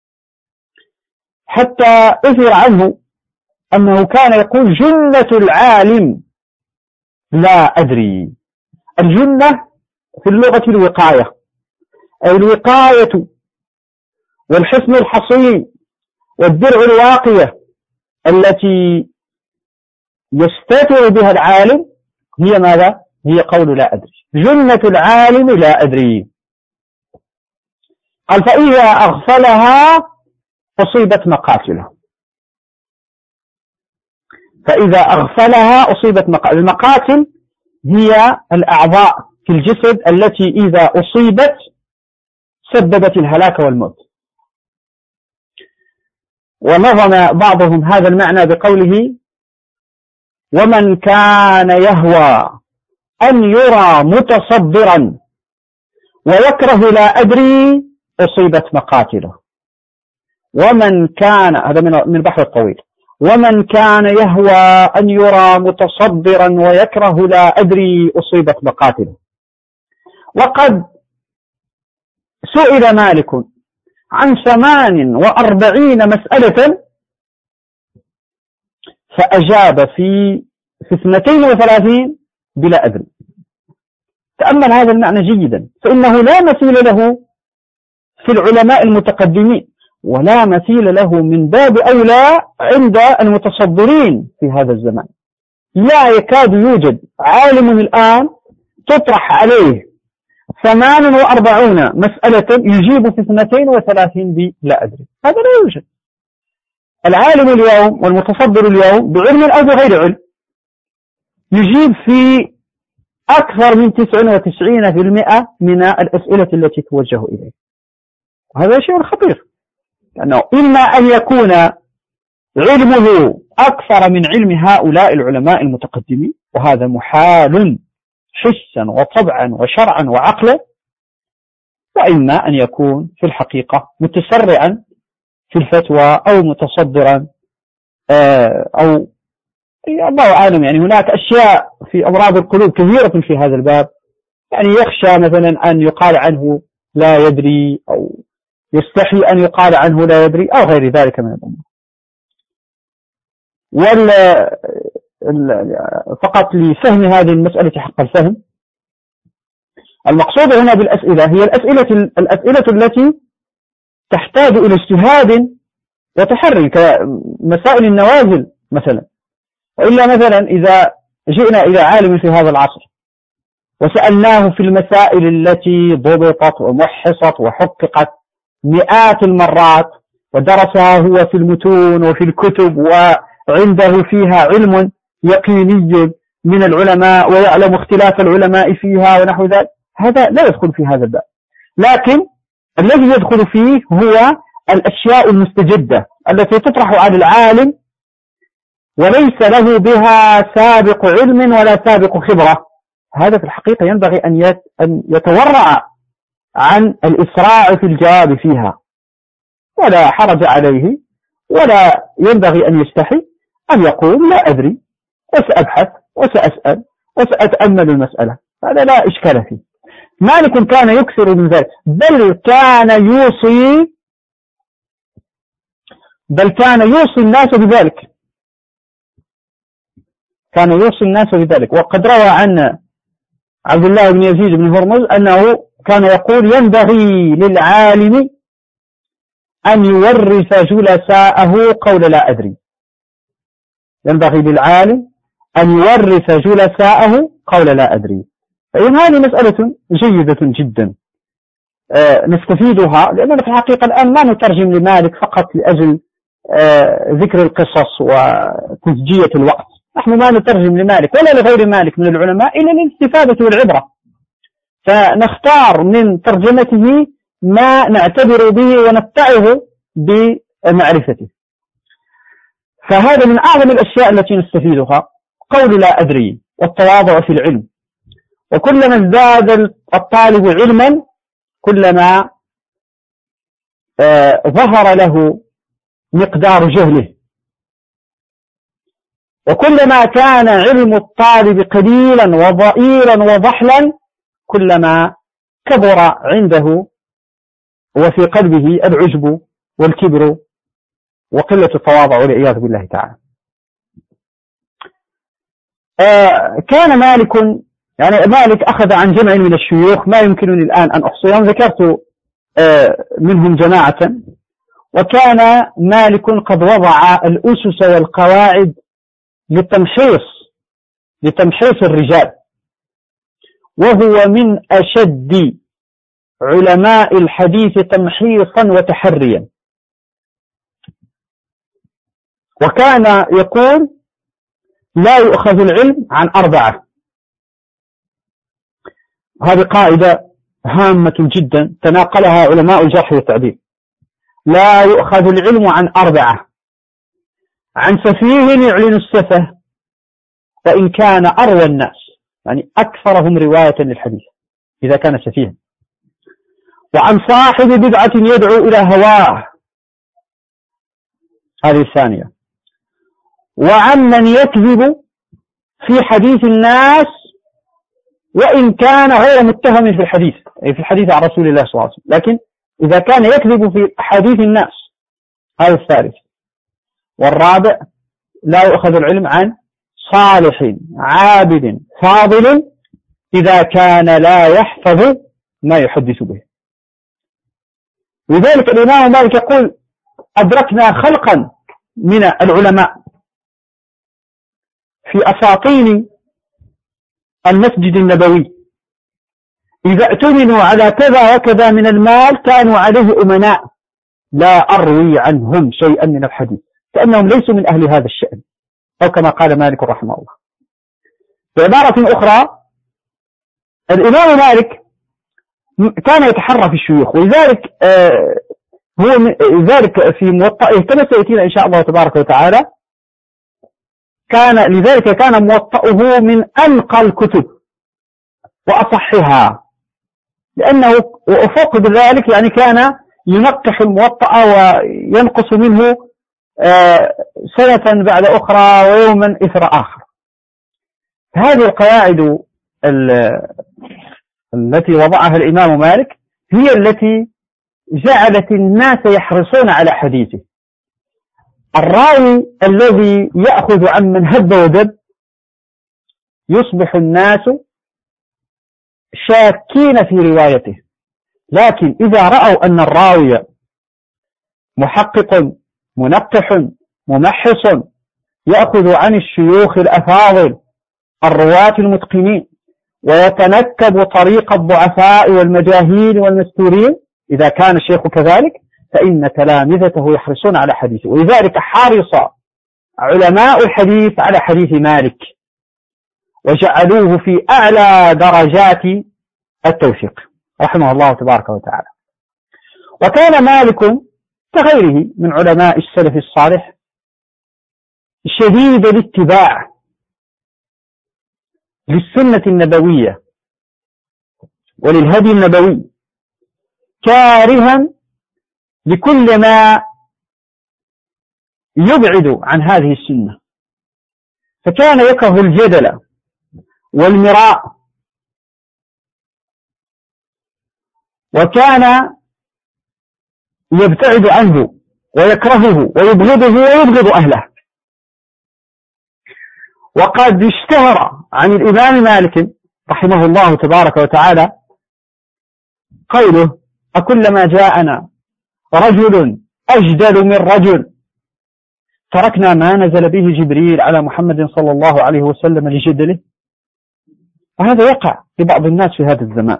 حتى أثر عنه أنه كان يقول جنة العالم لا أدري. الجنة في اللغة الوقاية، أي الوقاية والحصن الحصين والدرع الواقية التي يستتر بها العالم هي ماذا؟ هي قول لا أدري. جنة العالم لا أدري. قال فإذا أغفلها أصيبت مقاتله. فإذا أغفلها أصيبت مقاتل. المقاتل هي الأعضاء في الجسد التي إذا أصيبت سببت الهلاك والموت. ونظم بعضهم هذا المعنى بقوله ومن كان يهوى أن يرى متصدرا ويكره لا أدري أصيبت مقاتله. ومن كان، هذا من البحر الطويل، ومن كان يهوى أن يرى متصدرا ويكره لا أدري أصيبت مقاتله. وقد سئل مالك عن ثمان وأربعين مسألة فأجاب في في اثنتين وثلاثين بلا أدري. تأمل هذا المعنى جيدا، فإنه لا مثيل له في العلماء المتقدمين ولا مثيل له من باب أولى عند المتصدرين في هذا الزمان. لا يكاد يوجد عالم الآن تطرح عليه ثمان وأربعون مسألة يجيب في اثنتين وثلاثين بلا أدري. هذا لا يوجد. العالم اليوم والمتصدر اليوم بعلم أو بغير علم يجيب في أكثر من تسعة وتسعين بالمئة من الأسئلة التي توجه إليه. وهذا شيء خطير، لأنه إما أن يكون علمه أكثر من علم هؤلاء العلماء المتقدمين، وهذا محال حسا وطبعا وشرعا وعقلا، وإما أن يكون في الحقيقة متسرعا في الفتوى أو متصدرا أو الله أعلم. يعني هناك أشياء في أمراض القلوب كثيرة في هذا الباب، يعني يخشى مثلا أن يقال عنه لا يدري أو يستحي أن يقال عنه لا يدري أو غير ذلك من الأمور. ولا فقط لفهم هذه المسألة حق الفهم، المقصود هنا بالأسئلة هي الأسئلة الأسئلة التي تحتاج إلى اجتهاد وتحري كمسائل النوازل مثلا. وإلا مثلا إذا جئنا إلى عالم في هذا العصر وسألناه في المسائل التي ضبطت ومحصت وحققت مئات المرات ودرسها هو في المتون وفي الكتب وعنده فيها علم يقيني من العلماء ويعلم اختلاف العلماء فيها ونحو ذلك، هذا لا يدخل في هذا الباب. لكن الذي يدخل فيه هو الأشياء المستجدة التي تطرح على العالم وليس له بها سابق علم ولا سابق خبرة. هذا في الحقيقة ينبغي أن يتورع عن الإسراع في الجواب فيها، ولا حرج عليه ولا ينبغي أن يستحي أن يقول لا أدري وسأبحث وسأسأل وسأتأمل المسألة، هذا لا إشكال فيه. مالك كان يكثر من ذلك، بل كان يوصي بل كان يوصي الناس بذلك كان يوصي الناس بذلك وقد روى عن عبد الله بن يزيد بن هرمز أنه كان يقول ينبغي للعالم أن يورث جلساءه قول لا أدري. ينبغي للعالم أن يورث جلساءه قول لا أدري. فإن هذه مسألة جيدة جدا آه نستفيدها، لأننا في الحقيقة الآن ما نترجم لمالك فقط لأجل آه ذكر القصص وتسجية الوقت. نحن ما نترجم لمالك ولا لغير مالك من العلماء إلا للاستفادة والعبرة، فنختار من ترجمته ما نعتبر به ونتعظ بمعرفته. فهذا من أعظم الأشياء التي نستفيدها قول لا أدري والتواضع في العلم. وكلما ازداد الطالب علما كلما آه ظهر له مقدار جهله، وكلما كان علم الطالب قليلا وضئيلا وضحلا كلما كبر عنده وفي قلبه العجب والكبر وقلة التواضع والعياذ بالله تعالى. آه كان مالك، يعني مالك أخذ عن جمع من الشيوخ ما يمكنني الآن أن أحصيهم، ذكرت آه منهم جماعة. وكان مالك قد وضع الأسس والقواعد للتمحيص لتمحيص الرجال، وهو من أشد علماء الحديث تمحيصا وتحريا. وكان يقول لا يؤخذ العلم عن أربعة. هذه قاعدة هامة جدا تناقلها علماء الجرح والتعديل. لا يؤخذ العلم عن أربعة: عن سفيه يعلن السفه فإن كان أروى الناس، يعني أكثرهم رواية للحديث إذا كان سفيها، وعن صاحب بدعة يدعو إلى هواه، هذه الثانية، وعن من يكذب في حديث الناس وإن كان غير متهم في الحديث، أي في الحديث عن رسول الله صلى الله عليه وسلم، لكن إذا كان يكذب في حديث الناس، هذا الثالث. والرابع لا يؤخذ العلم عن صالح عابد فاضل إذا كان لا يحفظ ما يحدث به. لذلك الإمام مالك يقول أدركنا خلقا من العلماء في أساطين المسجد النبوي إذا اؤتمنوا على كذا وكذا من المال كانوا عليه أمناء، لا أروي عنهم شيئا من الحديث كأنهم ليسوا من أهل هذا الشأن، أو كما قال مالك رحمه الله. بعبارة أخرى، الإمام مالك كان يتحرى في الشيوخ، ولذلك آه هو ذلك في موطئه كما سيأتينا إن شاء الله تبارك وتعالى، كان لذلك كان موطئه من أنقى الكتب وأصحها، لأنه وفوق ذلك يعني كان ينقح الموطأ وينقص منه آه سنة بعد أخرى ويوما إثر آخر. هذه القواعد التي وضعها الإمام مالك هي التي جعلت الناس يحرصون على حديثه. الراوي الذي يأخذ عن من هب ودب يصبح الناس شاكين في روايته، لكن إذا رأوا أن الراوي محقق منقح ممحص يأخذ عن الشيوخ الأفاضل الرواة المتقنين ويتنكب طريق الضعفاء والمجاهيل والمستورين، إذا كان الشيخ كذلك فإن تلامذته يحرصون على حديثه. ولذلك حرص علماء الحديث على حديث مالك وجعلوه في أعلى درجات التوثيق رحمه الله تبارك وتعالى. وكان مالك كغيره من علماء السلف الصالح شديد الاتباع للسنة النبوية وللهدي النبوي، كارها لكل ما يبعد عن هذه السنة، فكان يكره الجدل والمراء، وكان يبتعد عنه ويكرهه ويبغضه ويبغض أهله. وقد اشتهر عن الإمام مالك رحمه الله تبارك وتعالى قوله: أكلما جاءنا رجل أجدل من رجل تركنا ما نزل به جبريل على محمد صلى الله عليه وسلم لجدله. وهذا يقع لبعض الناس في هذا الزمان،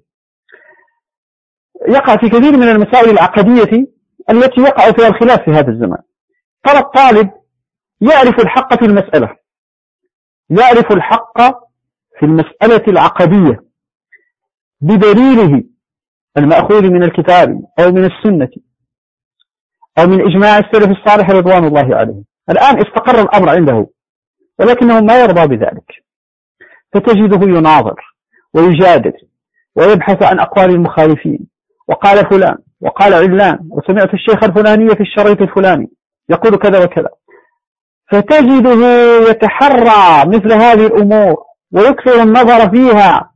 يقع في كثير من المسائل العقدية التي يقع فيها الخلاف في هذا الزمان. ترى الطالب يعرف الحق في المسألة، يعرف الحق في المسألة العقدية بدليله المأخوذ من الكتاب أو من السنة أو من إجماع السلف الصالح رضوان الله عليهم. الآن استقر الأمر عنده، ولكنه ما يرضى بذلك، فتجده يناظر ويجادل ويبحث عن أقوال المخالفين، وقال فلان وقال علان، وسمعت الشيخ الفلاني في الشريط الفلاني يقول كذا وكذا، فتجده يتحرى مثل هذه الأمور ويكثر النظر فيها،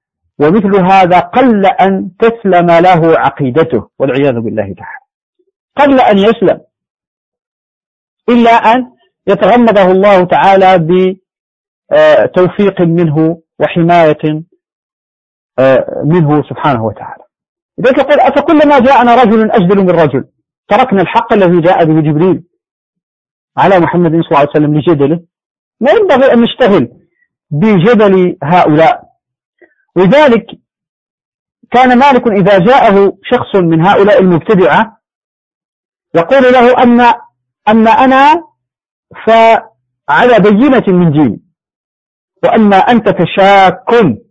ومثل هذا قل أن تسلم له عقيدته والعياذ بالله تعالى. قبل أن يسلم، إلا أن يتغمده الله تعالى بتوفيق منه وحماية منه سبحانه وتعالى. لذلك يقول: أفكلما جاءنا رجل أجدل من رجل تركنا الحق الذي جاء به جبريل على محمد صلى الله عليه وسلم لجدله. ما ينبغي أن نشتغل بجدل هؤلاء. ولذلك كان مالك إذا جاءه شخص من هؤلاء المبتدعة يقول له: أن أما أنا فعلى بينة من ديني، وأما أنت فشاك،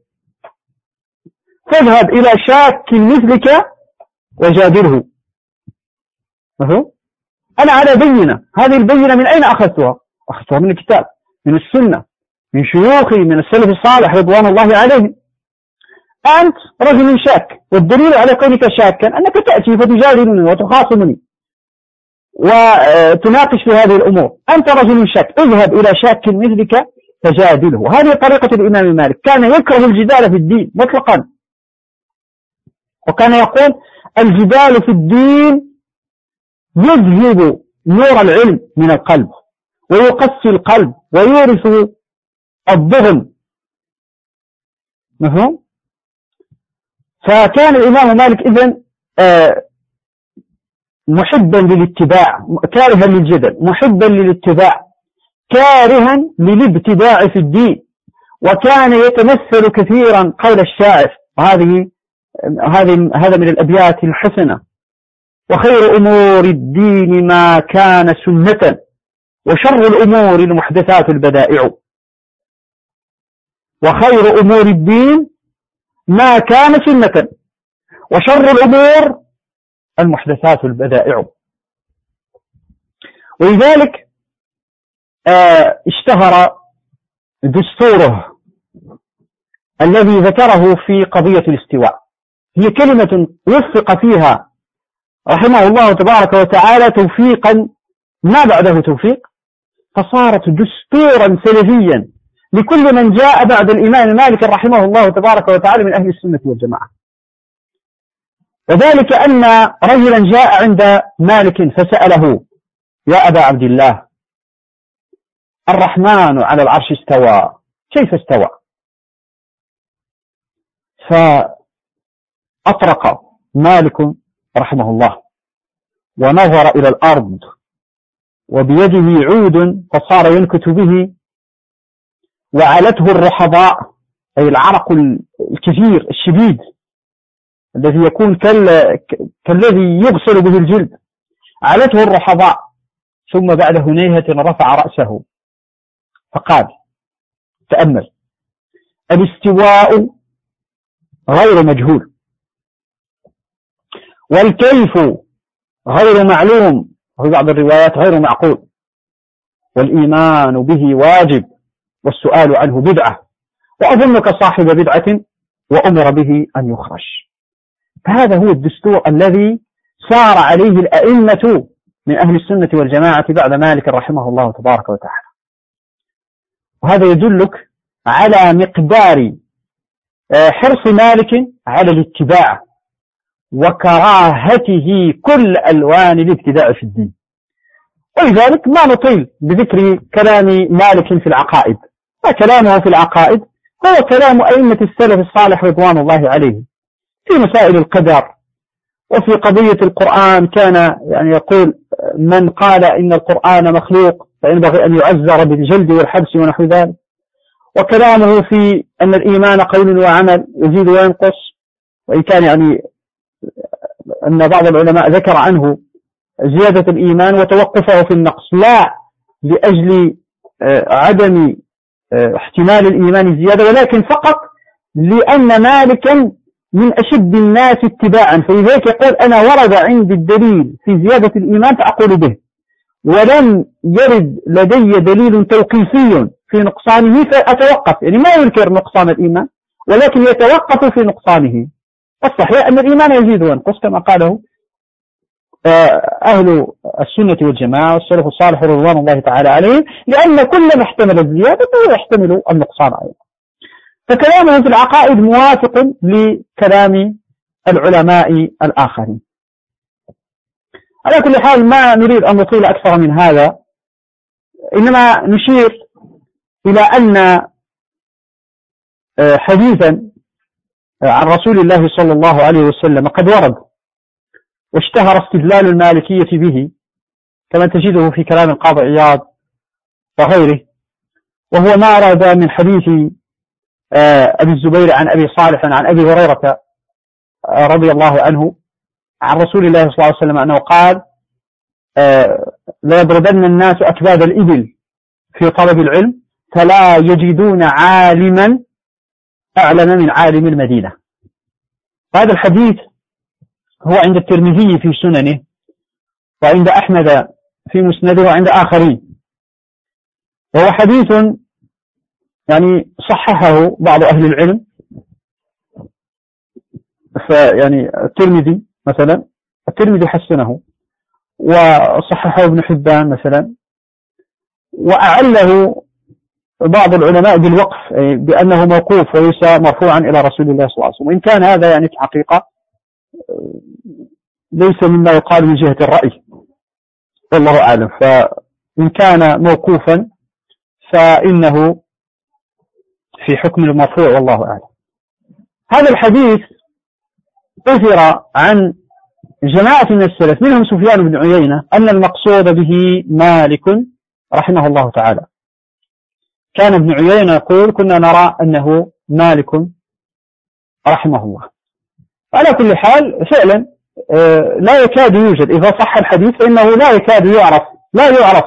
فاذهب إلى شاك مثلك وجادله. أنا على بينة. هذه البينة من أين أخذتها؟ أخذتها من الكتاب، من السنة، من شيوخي، من السلف الصالح رضوان الله عليهم. أنت رجل شاك، والدليل على كونك شاكا أنك تأتي فتجادلني وتخاصمني وتناقش في هذه الأمور. أنت رجل شاك، اذهب إلى شاك مثلك فجادله. هذه طريقة الإمام مالك، كان يكره الجدال في الدين مطلقا، وكان يقول: الجدال في الدين يذهب نور العلم من القلب ويقسي القلب ويورث الضغن. مفهوم؟ فكان الإمام مالك إذن محبا للاتباع، كارها للجدل، محبا للاتباع، كارها للابتداع في الدين. وكان يتمثل كثيرا قول الشاعر، وهذه هذه هذا من الأبيات الحسنة: وخير أمور الدين ما كان سنة، وشر الأمور المحدثات البدائع. وخير أمور الدين ما كان سنة، وشر الأمور المحدثات البدائع. ولذلك اشتهر دستوره الذي ذكره في قضية الاستواء. هي كلمة وفق فيها رحمه الله تبارك وتعالى توفيقا ما بعده توفيق، فصارت دستورا سلفيا لكل من جاء بعد الإمام مالك رحمه الله تبارك وتعالى من أهل السنة والجماعة. وذلك أن رجلا جاء عند مالك فسأله: يا أبا عبد الله، الرحمن على العرش استوى، كيف استوى؟ فأطرق مالك رحمه الله ونظر إلى الأرض وبيده عود فصار ينكت به، وعلته الرحضاء أي العرق الكثير الشديد الذي يكون كالذي يغسل به الجلد، علته الرحضاء. ثم بعد هنيهة رفع رأسه فقال: تأمل، الاستواء غير مجهول، والكيف غير معلوم، وفي بعض الروايات غير معقول، والإيمان به واجب، والسؤال عنه بدعة، وأظنك صاحب بدعة وأمر به أن يخرج. فهذا هو الدستور الذي سار عليه الأئمة من أهل السنة والجماعة بعد مالك رحمه الله تبارك وتعالى. وهذا يدلك على مقدار حرص مالك على الاتباع وكراهته كل ألوان الابتداع في الدين. ولذلك ما نطيل بذكر كلام مالك في العقائد، وكلامه في العقائد هو كلام أئمة السلف الصالح رضوان الله عليه في مسائل القدر، وفي قضية القرآن كان يعني يقول: من قال إن القرآن مخلوق فينبغي أن يعزر بالجلد والحبس ونحو ذلك. وكلامه في أن الإيمان قول وعمل يزيد وينقص، وإن كان يعني أن بعض العلماء ذكر عنه زيادة الإيمان وتوقفه في النقص، لا لأجل عدم احتمال الإيمان زيادة، ولكن فقط لأن مالكا من أشد الناس اتباعا، فلذلك يقول: أنا ورد عندي الدليل في زيادة الإيمان فأقول به، ولم يرد لدي دليل توقيفي في نقصانه فأتوقف. يعني ما ينكر نقصان الإيمان، ولكن يتوقف في نقصانه. الصحيح أن الإيمان يزيد وينقص كما قاله أهل السنة والجماعة والسلف الصالح رضوان الله تعالى عليهم، لأن كل ما احتمل الزيادة يحتمل النقصان أيضا. فكلامه في العقائد موافق لكلام العلماء الآخرين. على كل حال ما نريد أن نطيل أكثر من هذا، إنما نشير إلى أن حديثا عن رسول الله صلى الله عليه وسلم قد ورد واشتهر استدلال المالكية به كما تجده في كلام القاضي عياض وغيره، وهو ما ورد من حديث أبي الزبير عن أبي صالح عن أبي هريرة رضي الله عنه عن رسول الله صلى الله عليه وسلم أنه قال: لا يضربن الناس أكباد الإبل في طلب العلم فلا يجدون عالما أعلم من عالم المدينة. هذا الحديث هو عند الترمذي في سننه، وعند أحمد في مسنده، وعند آخرين، وهو حديث يعني صححه بعض أهل العلم، فيعني الترمذي مثلا الترمذي حسنه، وصححه ابن حبان مثلا، وأعله بعض العلماء بالوقف بأنه موقوف وليس مرفوعا إلى رسول الله صلى الله عليه وسلم، وإن كان هذا يعني في الحقيقة ليس مما يقال من جهة الرأي، والله أعلم. فإن كان موقوفا فإنه في حكم المرفوع، والله أعلم. هذا الحديث أثر عن جماعة من السلف منهم سفيان بن عيينة أن المقصود به مالك رحمه الله تعالى. كان ابن عيينة يقول: كنا نرى أنه مالك رحمه الله. على كل حال فعلا لا يكاد يوجد، إذا صح الحديث فإنه لا يكاد يعرف لا يعرف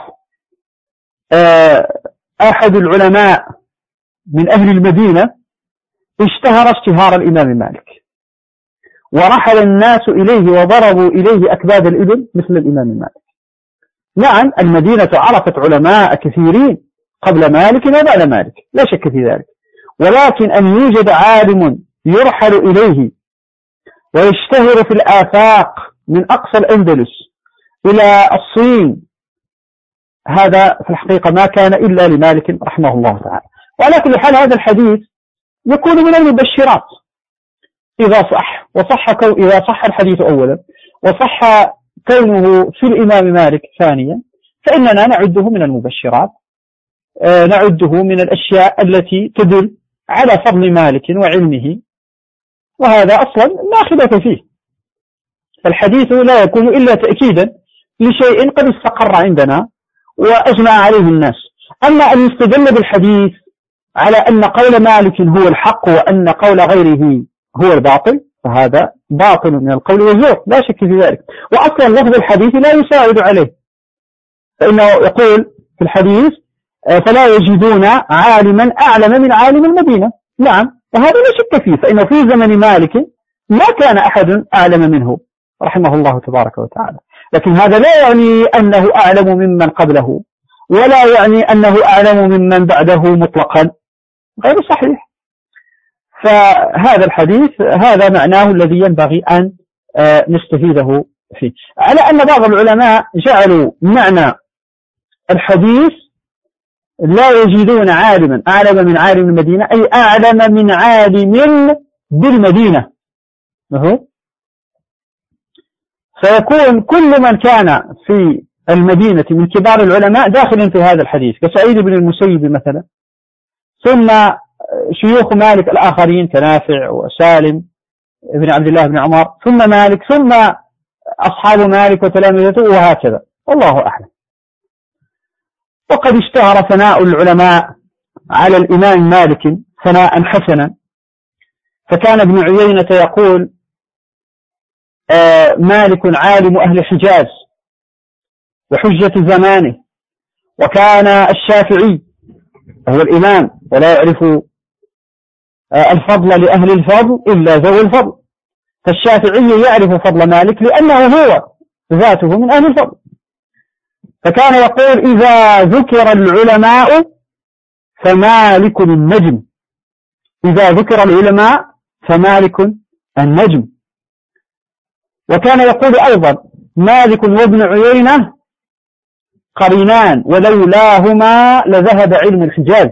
أحد العلماء من أهل المدينة اشتهر اشتهار الإمام مالك ورحل الناس إليه وضربوا إليه أكباد الإبل مثل الإمام مالك. نعم، المدينة عرفت علماء كثيرين قبل مالك وبعد مالك، لا شك في ذلك، ولكن أن يوجد عالم يرحل إليه ويشتهر في الآفاق من أقصى الأندلس إلى الصين، هذا في الحقيقة ما كان إلا لمالك رحمه الله تعالى. وعلى كل حال هذا الحديث يكون من المبشرات إذا صح، وصح كو إذا صح الحديث أولا، وصح كونه في الإمام مالك ثانيا، فإننا نعده من المبشرات، آه نعده من الأشياء التي تدل على فضل مالك وعلمه، وهذا أصلا لا خلاف فيه. فالحديث لا يكون إلا تأكيدا لشيء قد استقر عندنا وأجمع عليه الناس. أما أن يستدل بالحديث على أن قول مالك هو الحق وأن قول غيره هو الباطل، فهذا باطل من القول والزور، لا شك في ذلك. وأصلا لفظ الحديث لا يساعد عليه، فإنه يقول في الحديث: فلا يجدون عالما أعلم من عالم المدينة. نعم، وهذا لا شك فيه، فإنه في زمن مالك ما كان أحد أعلم منه رحمه الله تبارك وتعالى، لكن هذا لا يعني أنه أعلم ممن قبله، ولا يعني أنه أعلم ممن بعده مطلقا، غير صحيح. فهذا الحديث هذا معناه الذي ينبغي أن نستفيده فيه، على أن بعض العلماء جعلوا معنى الحديث لا يجدون عالما أعلم من عالم المدينة أي أعلم من عالم بالمدينة، فيكون كل من كان في المدينة من كبار العلماء داخل في هذا الحديث، كسعيد بن المسيب مثلا، ثم شيوخ مالك الآخرين كنافع وسالم بن عبد الله بن عمر، ثم مالك، ثم أصحاب مالك وتلامذته، وهكذا، والله أعلم. وقد اشتهر ثناء العلماء على الإمام مالك ثناء حسنا، فكان ابن عيينة يقول: آه مالك عالم أهل الحجاز وحجة زمانه، وكان الشافعي هو الإمام ولا يعرف آه الفضل لأهل الفضل إلا ذوي الفضل، فالشافعي يعرف فضل مالك لأنه هو ذاته من أهل الفضل. فكان يقول: إذا ذكر العلماء فمالك النجم، إذا ذكر العلماء فمالك النجم. وكان يقول أيضا: مالك وابن عيينة قرينان ولولاهما لذهب علم الحجاز،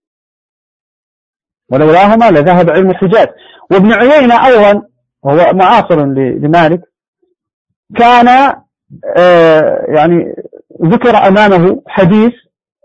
ولولاهما لذهب علم الحجاز. وابن عيينة أيضا وهو معاصر لمالك كان آه يعني ذكر أمامه حديث،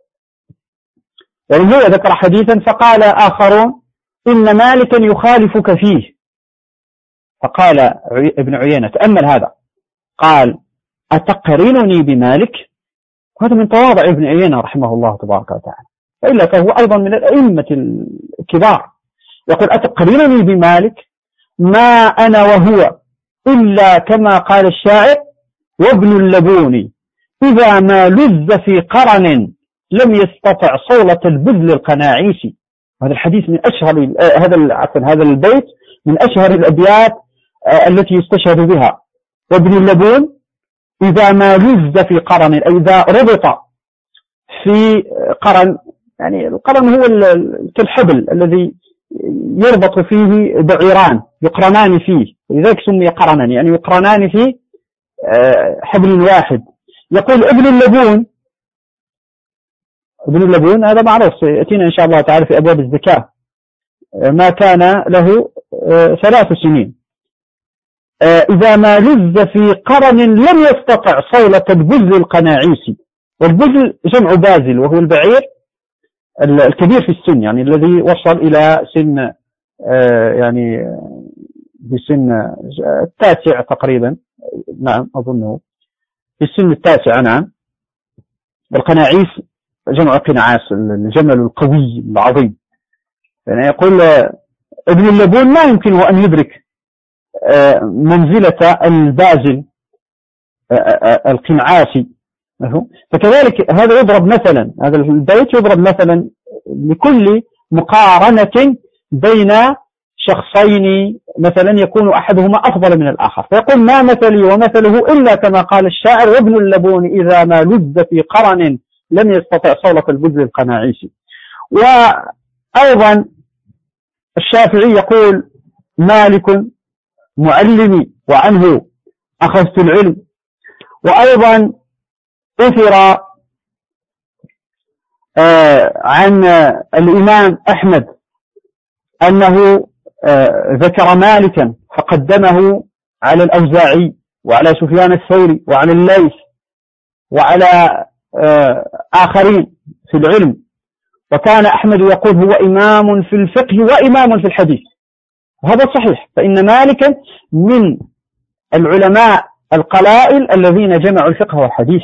يعني هو ذكر حديثا فقال آخرون إن مالكا يخالفك فيه، فقال ابن عيينة تأمل هذا، قال أتقرنني بمالك؟ هذا من تواضع ابن عيينة رحمه الله تبارك وتعالى، وإلا فهو أيضا من الأئمة الكبار. يقول أتقرنني بمالك؟ ما أنا وهو إلا كما قال الشاعر وابن اللبون إذا ما لز في قرن لم يستطع صولة البذل القناعيسي. هذا الحديث من أشهر هذا عفوا هذا البيت من أشهر الأبيات التي يستشهد بها. وابن اللبون إذا ما لز في قرن، أي إذا ربط في قرن، يعني القرن هو كالحبل الذي يربط فيه بعيران يقرنان فيه، لذلك سمي قرنا، يعني يقرنان في حبل واحد. يقول ابن اللبون، ابن اللبون هذا معروف سيأتينا إن شاء الله تعالى في أبواب الزكاة، ما كان له ثلاث سنين. إذا ما لز في قرن لم يستطع صولة البذل القناعيسي، والبذل جمع بازل وهو البعير الكبير في السن، يعني الذي وصل إلى سن يعني بسن التاسع تقريبا، نعم أظنه في السن التاسع. نعم. القناعيس جمع قنعاس، الجمل القوي العظيم. يعني يقول ابن اللبون ما يمكنه أن يدرك منزلة البازل القنعاسي، فكذلك هذا يضرب مثلا، هذا البيت يضرب مثلا لكل مقارنة بين شخصين مثلا يكون أحدهما أفضل من الآخر، فيقول ما مثلي ومثله إلا كما قال الشاعر وابن اللبون إذا ما لز في قرن لم يستطع صولة البذل القناعيسي. وأيضا الشافعي يقول مالك معلمي وعنه أخذت العلم. وأيضا أثر آه عن الإمام أحمد أنه آه ذكر مالكا فقدمه على الأوزاعي وعلى سفيان الثوري وعلى الليث وعلى آه آخرين في العلم، وكان أحمد يقول هو إمام في الفقه وإمام في الحديث، وهذا صحيح، فإن مالكا من العلماء القلائل الذين جمعوا الفقه والحديث.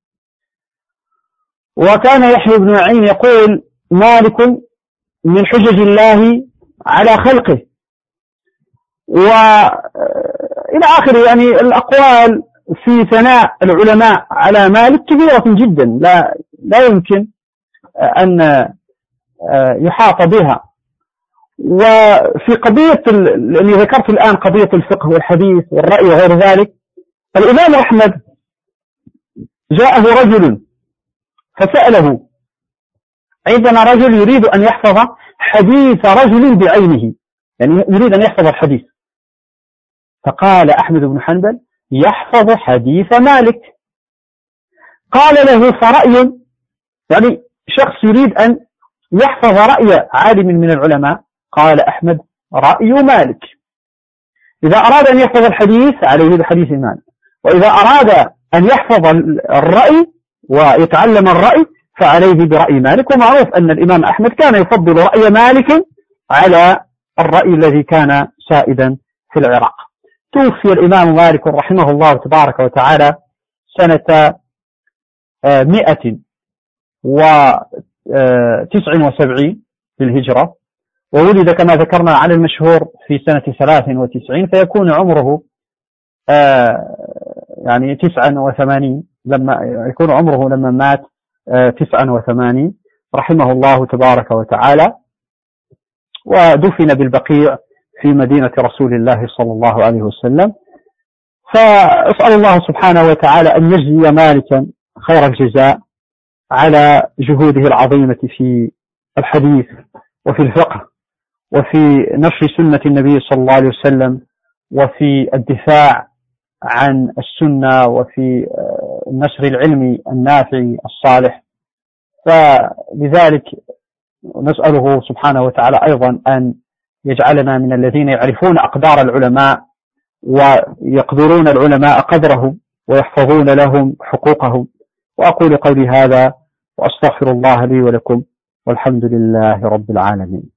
وكان يحيى بن معين يقول مالك من حجج الله على خلقه، وإلى آخره. يعني الأقوال في ثناء العلماء على مالك كبيرة جدا، لا, لا يمكن أن يحاط بها. وفي قضية اللي ذكرت الآن قضية الفقه والحديث والرأي وغير ذلك، الإمام أحمد جاءه رجل فسأله، عندنا رجل يريد أن يحفظ حديث رجل بعينه، يعني يريد أن يحفظ الحديث، فقال أحمد بن حنبل يحفظ حديث مالك. قال له فرأي، يعني شخص يريد أن يحفظ رأي عالم من العلماء، قال أحمد رأي مالك. إذا أراد أن يحفظ الحديث عليه بحديث مالك، وإذا أراد أن يحفظ الرأي ويتعلم الرأي فعليه برأي مالك. ومعروف أن الإمام أحمد كان يفضل رأي مالك على الرأي الذي كان سائدا في العراق. توفي الإمام مالك رحمه الله تبارك وتعالى سنة مئة وتسع وسبعين في الهجرة، وولد كما ذكرنا على المشهور في سنة ثلاث وتسعين، فيكون عمره يعني تسعا وثمانين، لما يكون عمره لما مات تسعا وثمانين رحمه الله تبارك وتعالى، ودفن بالبقيع في مدينة رسول الله صلى الله عليه وسلم. فأسأل الله سبحانه وتعالى أن يجزي مالكا خير الجزاء على جهوده العظيمة في الحديث وفي الفقه وفي نشر سنة النبي صلى الله عليه وسلم وفي الدفاع عن السنة وفي النشر العلمي النافع الصالح. فلذلك نسأله سبحانه وتعالى أيضا أن يجعلنا من الذين يعرفون أقدار العلماء ويقدرون العلماء قدرهم، ويحفظون لهم حقوقهم. وأقول قولي هذا وأستغفر الله لي ولكم، والحمد لله رب العالمين.